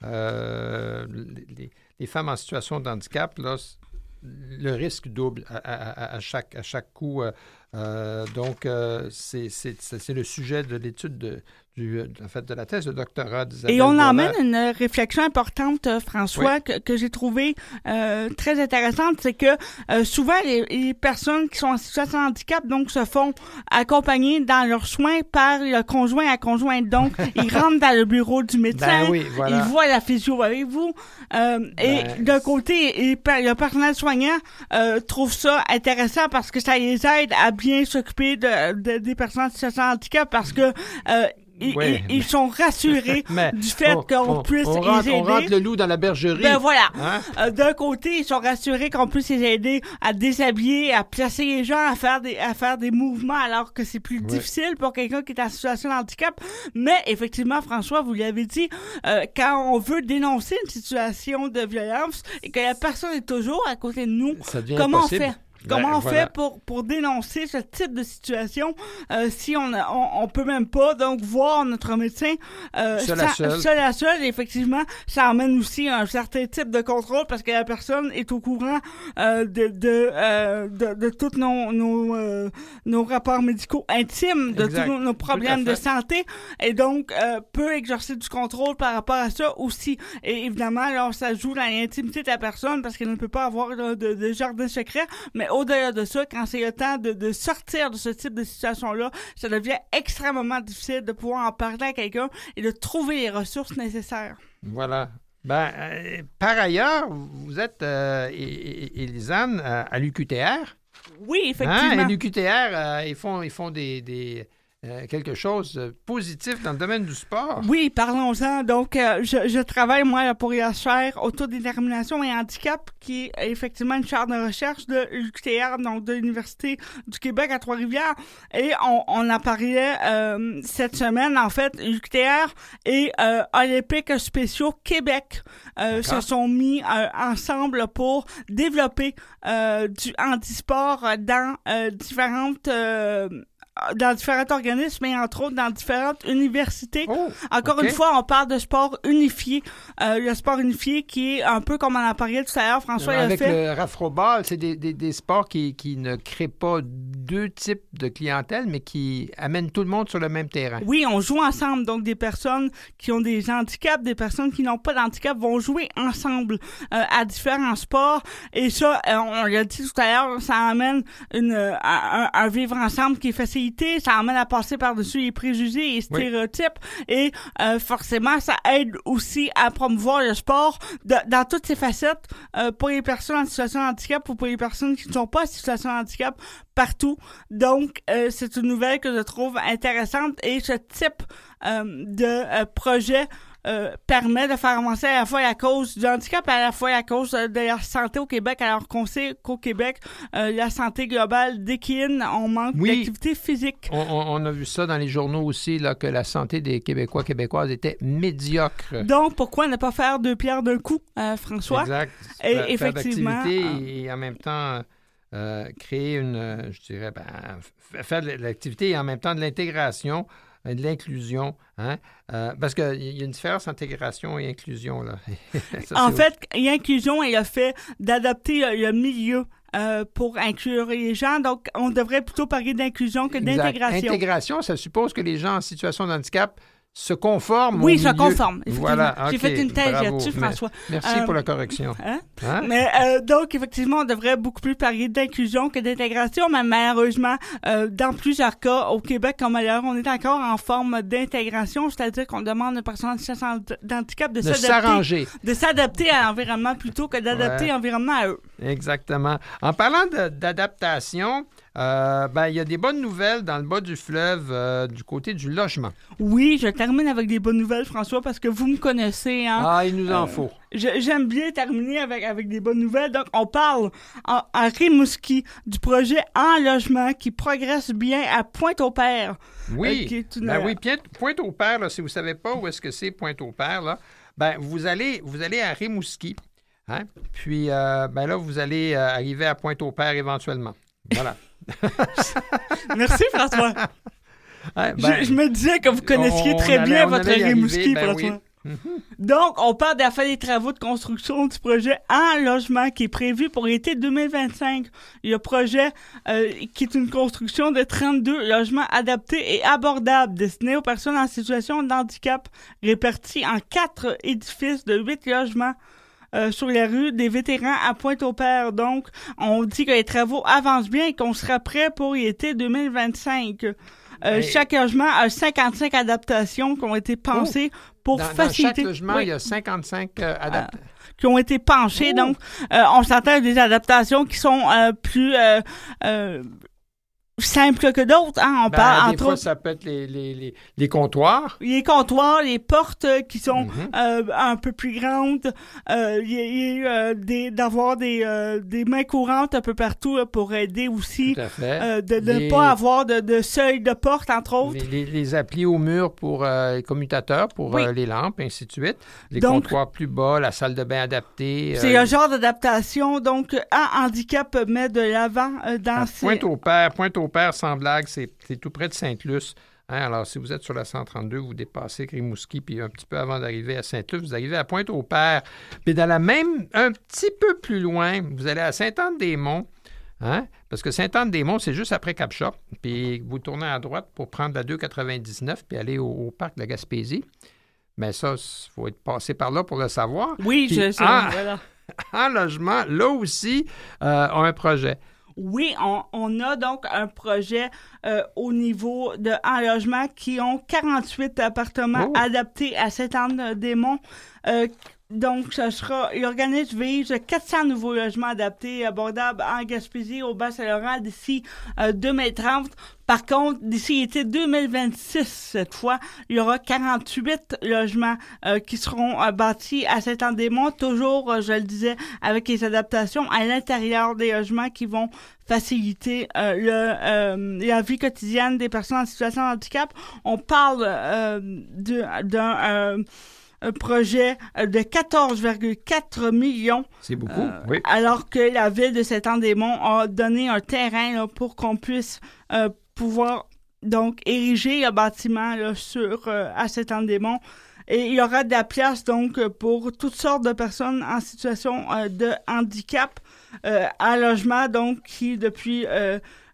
Euh, les, les femmes en situation de handicap, là, c- le risque double à, à- à- à chaque, à chaque coup. euh, euh, donc, euh, c'est, c'est, c'est, c'est le sujet de l'étude de, du, en fait, de la thèse de doctorat d'Isabelle Et on Boisvert. emmène une réflexion importante, euh, François, Oui. que, que j'ai trouvée euh, très intéressante, c'est que euh, souvent les, les personnes qui sont en situation de handicap donc se font accompagner dans leurs soins par le conjoint à conjointe. Donc, ils rentrent dans le bureau du médecin, Ben oui, voilà. ils voient la physio avec vous, euh, et Ben, d'un côté, et per- le personnel soignant euh, trouve ça intéressant parce que ça les aide à bien s'occuper de, de- des personnes en situation de handicap parce que euh, ils, Ouais. ils- ils sont rassurés Mais du fait on- qu'on on- puisse on les rentre, aider. on rentre le loup dans la bergerie. Ben voilà. Hein? Euh, d'un côté, ils sont rassurés qu'on puisse les aider à déshabiller, à placer les gens, à faire des, à faire des mouvements alors que c'est plus Ouais. difficile pour quelqu'un qui est en situation de handicap. Mais effectivement, François, vous l'avez dit, euh, quand on veut dénoncer une situation de violence et que la personne est toujours à côté de nous, Ça devient comment impossible. on fait? Ben, Comment on voilà. fait pour, pour dénoncer ce type de situation euh, si on, a- on on peut même pas donc voir notre médecin euh, Seul à sans- seul. seul à seul, effectivement, ça amène aussi un certain type de contrôle parce que la personne est au courant euh, de, de, euh, de, de tous nos, nos, euh, nos rapports médicaux intimes, de Exact. tous nos, nos problèmes Tout à de fait. santé et donc euh, peut exercer du contrôle par rapport à ça aussi. Et évidemment, alors ça joue dans l'intimité de la personne parce qu'elle ne peut pas avoir là, de, de jardin secret, mais au-delà de ça, quand c'est le temps de, de sortir de ce type de situation-là, ça devient extrêmément difficile de pouvoir en parler à quelqu'un et de trouver les ressources nécessaires. Voilà. Ben, euh, par ailleurs, vous êtes, euh, é- é- Élisane, euh, à l'U Q T R. Oui, Hein? effectivement. À l'U Q T R, euh, ils font, ils font des, des, euh, quelque chose de positif dans le domaine du sport. Oui, parlons-en. Donc, euh, je, je travaille, moi, là, pour la chaire Autodétermination et Handicap, qui est effectivement une chaire de recherche de l'U Q T R, donc de l'Université du Québec à Trois-Rivières. Et on, on en parlait euh, cette semaine, en fait, l'U Q T R et euh, Olympiques spéciaux Québec euh, se sont mis euh, ensemble pour développer euh, du handisport dans euh, différentes... euh, dans différents organismes et entre autres dans différentes universités. Oh, Encore OK. une fois, on parle de sport unifié. Euh, le sport unifié qui est un peu comme on en parlait tout à l'heure, François l'a Avec fait. le rafroball, c'est des, des, des sports qui, qui ne créent pas deux types de clientèle, mais qui amènent tout le monde sur le même terrain. Oui, on joue ensemble. Donc, des personnes qui ont des handicaps, des personnes qui n'ont pas d'handicap vont jouer ensemble euh, à différents sports. Et ça, euh, on l'a dit tout à l'heure, ça amène une, euh, un, un vivre ensemble qui est facilité. Ça amène à passer par-dessus les préjugés et stéréotypes. Oui. Et euh, forcément, ça aide aussi à promouvoir le sport de, dans toutes ses facettes euh, pour les personnes en situation de handicap ou pour les personnes qui ne sont pas en situation de handicap partout. Donc, euh, c'est une nouvelle que je trouve intéressante et ce type euh, de euh, projet euh, permet de faire avancer à la fois la cause du handicap et à la fois la cause de la santé au Québec, alors qu'on sait qu'au Québec, euh, la santé globale décline, on manque oui. d'activité physique. On, on, on a vu ça dans les journaux aussi, là, que la santé des Québécois, Québécoises était médiocre. Donc, pourquoi ne pas faire deux pierres d'un coup, euh, François? Exact. Et faire, effectivement. Faire d'activité euh, et en même temps... Euh, créer une, je dirais, ben, faire de l'activité et en même temps de l'intégration, de l'inclusion, hein? Euh, parce qu'il y a une différence entre intégration et inclusion, là. Ça, en fait, l'inclusion est le fait d'adapter le milieu euh, pour inclure les gens. Donc, on devrait plutôt parler d'inclusion que exact. d'intégration. Intégration, ça suppose que les gens en situation de handicap se conforme oui, au se milieu. conforme. Voilà, J'ai okay, fait une thèse bravo. là-dessus, François. Merci euh, pour la correction. Hein? Hein? Mais euh, donc, effectivement, on devrait beaucoup plus parler d'inclusion que d'intégration, mais malheureusement, euh, dans plusieurs cas, au Québec comme ailleurs, on est encore en forme d'intégration, c'est-à-dire qu'on demande aux personnes en situation d'handicap de, de s'adapter, s'arranger. de s'adapter à l'environnement plutôt que d'adapter ouais. l'environnement à eux. Exactement. En parlant de, d'adaptation, Euh, ben, il y a des bonnes nouvelles dans le bas du fleuve euh, du côté du logement. Oui, je termine avec des bonnes nouvelles, François, parce que vous me connaissez. Hein? Ah, il nous en euh, faut. J'aime bien terminer avec, avec des bonnes nouvelles. Donc, on parle en, à Rimouski du projet En logement qui progresse bien à Pointe-au-Père. Oui, euh, qui est une... ben oui, Pointe-au-Père, là, si vous ne savez pas où est-ce que c'est Pointe-au-Père, là, ben, vous allez, vous allez à Rimouski, hein? Puis euh, ben là, vous allez euh, arriver à Pointe-au-Père éventuellement. Voilà. Merci, François. Ouais, ben, je, je me disais que vous connaissiez on, on très allait, bien votre Rimouski, ben François. Oui. Mm-hmm. Donc, on parle de la fin des travaux de construction du projet En logement qui est prévu pour l'été deux mille vingt-cinq. Le projet euh, qui est une construction de trente-deux logements adaptés et abordables destinés aux personnes en situation de handicap répartis en quatre édifices de huit logements. Euh, sur la rue des Vétérans à Pointe-au-Père. Donc, on dit que les travaux avancent bien et qu'on sera prêt pour l'été deux mille vingt-cinq. Euh, hey. Chaque logement a cinquante-cinq adaptations qui ont été pensées oh. pour dans, faciliter... Dans chaque logement, oui. il y a cinquante-cinq euh, adaptations. Euh, qui ont été penchées. Oh. Donc, euh, on s'entend à des adaptations qui sont euh, plus... Euh, euh, simple que d'autres, hein, on ben, parle des entre fois, autres... ça peut être les, les, les, les comptoirs. Les comptoirs, les portes qui sont mm-hmm. euh, un peu plus grandes, euh, il y a euh, des, d'avoir des, euh, des mains courantes un peu partout là, pour aider aussi euh, de ne les... pas avoir de, de seuil de porte, entre autres. Les, les, les applis au mur pour euh, les commutateurs, pour oui. euh, les lampes, ainsi de suite. Les donc, comptoirs plus bas, la salle de bain adaptée. C'est euh, un genre d'adaptation, donc, un handicap met de l'avant euh, dans ces... Pointe-au-Père, Pointe-au-Père, sans blague, c'est, c'est tout près de Sainte-Luce. Hein? Alors, si vous êtes sur la cent trente-deux, vous dépassez Rimouski, puis un petit peu avant d'arriver à Sainte-Luce, vous arrivez à Pointe-au-Père. Puis dans la même, un petit peu plus loin, vous allez à Sainte-Anne-des-Monts. Hein? Parce que Sainte-Anne-des-Monts, c'est juste après Cap-Shop. Puis vous tournez à droite pour prendre la deux quatre-vingt-dix-neuf puis aller au, au parc de la Gaspésie. Mais ça, il faut être passé par là pour le savoir. Oui, puis, je sais. En, voilà. en logement, là aussi, euh, on a un projet. Oui, on, on a donc un projet euh, au niveau de En logement qui ont quarante-huit appartements oh. adaptés à Sainte-Anne-des-Monts. Euh, donc, ce sera, l'organisme vise quatre cents nouveaux logements adaptés et abordables en Gaspésie, au Bas-Saint-Laurent d'ici euh, deux mille trente. Par contre, d'ici l'été deux mille vingt-six, cette fois, il y aura quarante-huit logements euh, qui seront euh, bâtis à Sainte-Anne-des-Monts, toujours, euh, je le disais, avec les adaptations à l'intérieur des logements qui vont faciliter euh, le, euh, la vie quotidienne des personnes en situation de handicap. On parle euh, de, d'un... Euh, un projet de quatorze virgule quatre millions. C'est beaucoup, euh, oui. Alors que la ville de Sainte-Anne-des-Monts a donné un terrain là, pour qu'on puisse euh, pouvoir donc ériger le bâtiment là, sur, euh, à Sainte-Anne-des-Monts. Et il y aura de la place donc pour toutes sortes de personnes en situation euh, de handicap euh, à logement, donc qui depuis... Euh,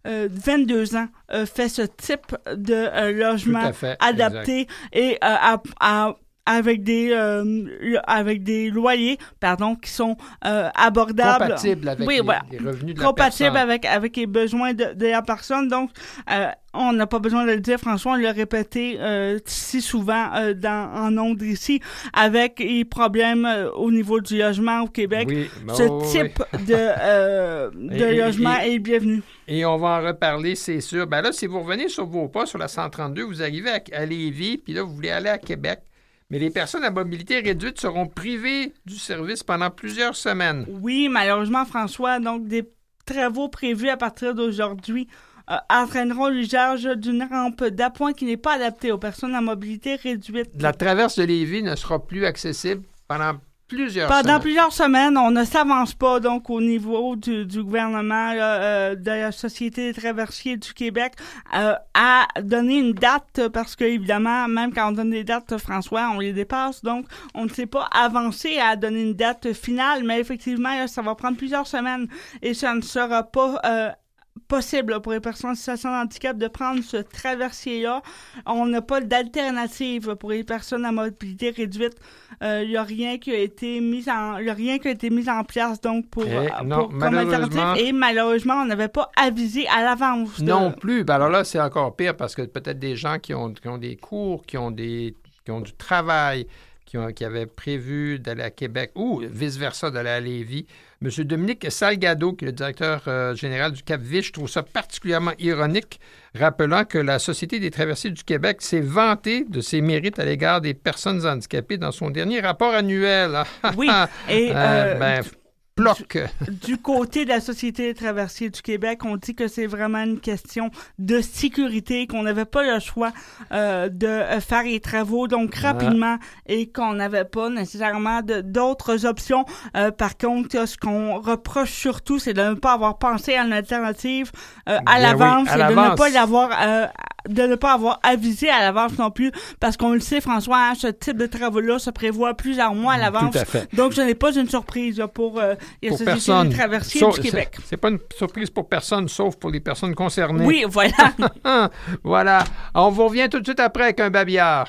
euh, vingt-deux ans euh, fait ce type de euh, logement fait, adapté exact. et euh, à, à avec des euh, avec des loyers pardon qui sont euh, abordables, compatibles avec oui, les, voilà. les revenus de compatibles la personne. avec avec les besoins de, de la personne. Donc euh, on n'a pas besoin de le dire, François, on l'a répété euh, si souvent euh, dans en ondes ici, avec les problèmes euh, au niveau du logement au Québec. Oui, oh, ce type oui. de euh, de Et- logement et- est bienvenu. Et on va en reparler, c'est sûr. Ben là, si vous revenez sur vos pas, sur la cent trente-deux, vous arrivez à, à Lévis, puis là, vous voulez aller à Québec. Mais les personnes à mobilité réduite seront privées du service pendant plusieurs semaines. Oui, malheureusement, François, donc des travaux prévus à partir d'aujourd'hui euh, entraîneront l'usage d'une rampe d'appoint qui n'est pas adaptée aux personnes à mobilité réduite. La traverse de Lévis ne sera plus accessible pendant plusieurs Pendant semaines. plusieurs semaines, on ne s'avance pas donc au niveau du, du gouvernement, là, euh, de la Société des traversiers du Québec, euh, à donner une date, parce que évidemment, même quand on donne des dates, François, on les dépasse, donc on ne s'est pas avancé à donner une date finale, mais effectivement, là, ça va prendre plusieurs semaines et ça ne sera pas euh, possible là, pour les personnes en situation de handicap de prendre ce traversier-là. On n'a pas d'alternative pour les personnes à mobilité réduite. Il euh, n'y a rien qui a été mis en, y a rien qui a été mis en place donc pour, Eh, euh, non, pour comme malheureusement- alternative. Et malheureusement, on n'avait pas avisé à l'avance. de- Non plus. Ben alors là, c'est encore pire parce que peut-être des gens qui ont, qui ont des cours, qui ont, des, qui ont du travail, qui, ont, qui avaient prévu d'aller à Québec ou vice-versa d'aller à Lévis. M. Dominique Salgado, qui est le directeur euh, général du Cap-Vich, trouve ça particulièrement ironique, rappelant que la Société des traversiers du Québec s'est vantée de ses mérites à l'égard des personnes handicapées dans son dernier rapport annuel. Oui, et, Euh, euh, ben, ploc. Du côté de la Société des traversiers du Québec, on dit que c'est vraiment une question de sécurité, qu'on n'avait pas le choix euh, de euh, faire les travaux donc rapidement et qu'on n'avait pas nécessairement de- d'autres options. Euh, par contre, ce qu'on reproche surtout, c'est de ne pas avoir pensé à une alternative euh, à Bien l'avance oui, à et de ne l'avance. pas l'avoir euh, de ne pas avoir avisé à l'avance non plus, parce qu'on le sait, François, hein, ce type de travaux-là se prévoit plusieurs mois à l'avance. Tout à fait. Donc, ce n'est pas une surprise là, pour euh, les Pour sociétés personne. des traversiers Sauf- du Québec. c'est- C'est pas une surprise pour personne, sauf pour les personnes concernées. Oui, voilà. Voilà. On vous revient tout de suite après avec un babillard.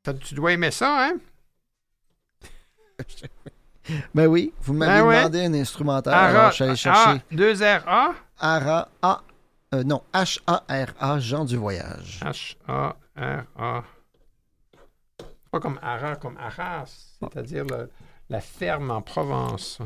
Ça, tu dois aimer ça, hein? Ben oui, vous m'avez ben demandé ouais. un instrumentaire, Ara, alors je suis allé chercher. A, deux R A? Ara, A, euh, non, H A R A, Jean du Voyage. H A R A. Pas comme Ara, comme Arras, c'est-à-dire le, la ferme en Provence.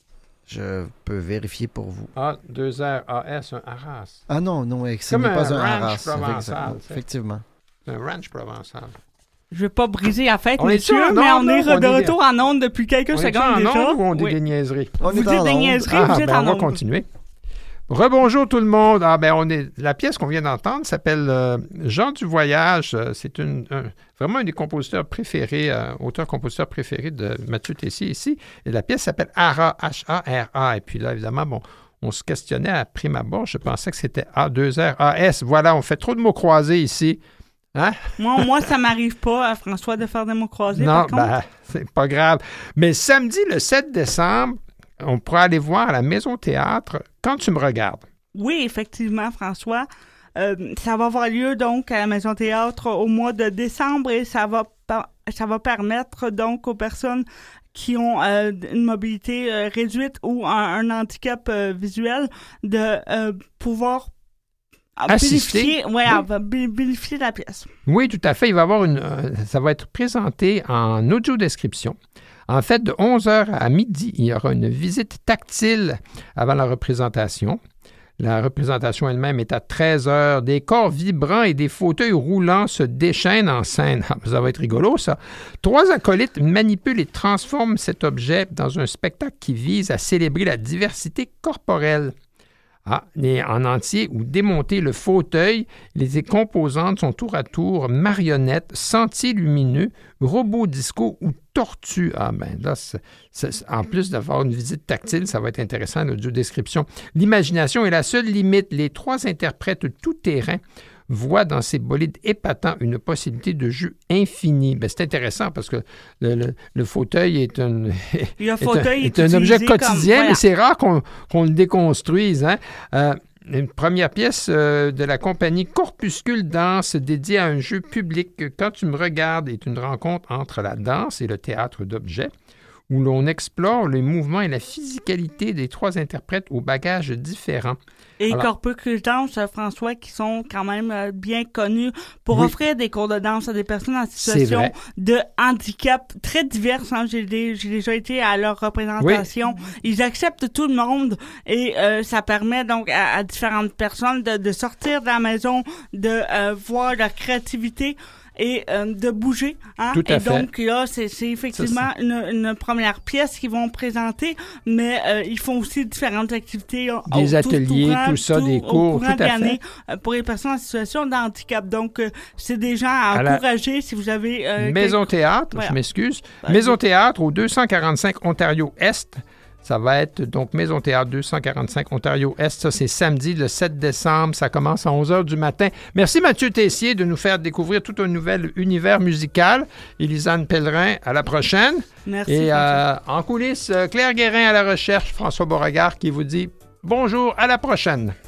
Je peux vérifier pour vous. A, deux R A S, un Arras. Ah non, non, ce n'est pas un Arras. Provençal, effectivement. C'est un ranch provençal. Je veux pas briser la fête, on messieurs, mais on est de retour en onde depuis quelques on secondes déjà. On est en déjà. onde ou on dit oui. des niaiseries? On vous est dites des niaiseries, ah, vous êtes ben en on va onde. continuer. Rebonjour tout le monde. Ah, ben on est la pièce qu'on vient d'entendre s'appelle euh, Jean du Voyage. C'est une, un, vraiment un des compositeurs préférés, euh, auteur-compositeur préféré de Mathieu Tessier ici. Et la pièce s'appelle Ara, H A R A. Et puis là, évidemment, bon, on se questionnait à prime abord. Je pensais que c'était A, deux R A S. Voilà, on fait trop de mots croisés ici. Hein? Moi, moi, ça m'arrive pas, à François, de faire des mots croisés. Non, par ben, c'est pas grave. Mais samedi, le sept décembre, on pourra aller voir à la Maison Théâtre Quand tu me regardes. Oui, effectivement, François. Euh, ça va avoir lieu donc à la Maison Théâtre au mois de décembre et ça va, ça va permettre donc aux personnes qui ont euh, une mobilité euh, réduite ou un, un handicap euh, visuel de euh, pouvoir Assister. bénéficier, ouais, oui. bénéficier de la pièce. Oui, tout à fait. Il va y avoir une, euh, ça va être présenté en audio-description. En fait, de onze heures à midi, il y aura une visite tactile avant la représentation. La représentation elle-même est à treize heures. Des corps vibrants et des fauteuils roulants se déchaînent en scène. Ça va être rigolo, ça. Trois acolytes manipulent et transforment cet objet dans un spectacle qui vise à célébrer la diversité corporelle. Ah, en entier ou démonter le fauteuil, les composantes sont tour à tour marionnettes, sentiers lumineux, robots disco ou tortues. Ah ben là, c'est, c'est, en plus d'avoir une visite tactile, ça va être intéressant, l'audio-description. L'imagination est la seule limite. Les trois interprètes tout-terrain voit dans ces bolides épatants une possibilité de jeu infini. Ben, c'est intéressant parce que le, le, le fauteuil est un, le fauteuil est est un, est un objet quotidien, comme, voilà. mais c'est rare qu'on, qu'on le déconstruise. Hein? Euh, une première pièce euh, de la compagnie Corpuscule Danse dédiée à un jeu public. Quand tu me regardes est une rencontre entre la danse et le théâtre d'objets, où l'on explore les mouvements et la physicalité des trois interprètes aux bagages différents. Et Alors, Corpuscule Danse, François, qui sont quand même euh, bien connus pour oui. offrir des cours de danse à des personnes en situation de handicap très diverses. Hein. J'ai, des, j'ai déjà été à leur représentation. Oui. Ils acceptent tout le monde et euh, ça permet donc à, à différentes personnes de, de sortir de la maison, de euh, voir leur créativité et euh, de bouger. Hein? Tout à et fait. donc là, c'est, c'est effectivement ça, c'est... Une, une première pièce qu'ils vont présenter, mais euh, ils font aussi différentes activités. Des au, ateliers, tout, tout, tout ça, tout, des cours, tout à fait. Euh, pour les personnes en situation de handicap. Donc, euh, c'est des gens à, à encourager la... si vous avez... Euh, Maison quelque... Théâtre, voilà. Je m'excuse. Ben, Maison oui. Théâtre au deux cent quarante-cinq Ontario Est. Ça va être donc Maison Théâtre deux cent quarante-cinq Ontario Est. Ça, c'est samedi le sept décembre. Ça commence à onze heures du matin. Merci Mathieu Tessier de nous faire découvrir tout un nouvel univers musical. Élisane Pellerin, à la prochaine. Merci. Et euh, en coulisses, Claire Guérin à la recherche, François Beauregard qui vous dit bonjour, à la prochaine.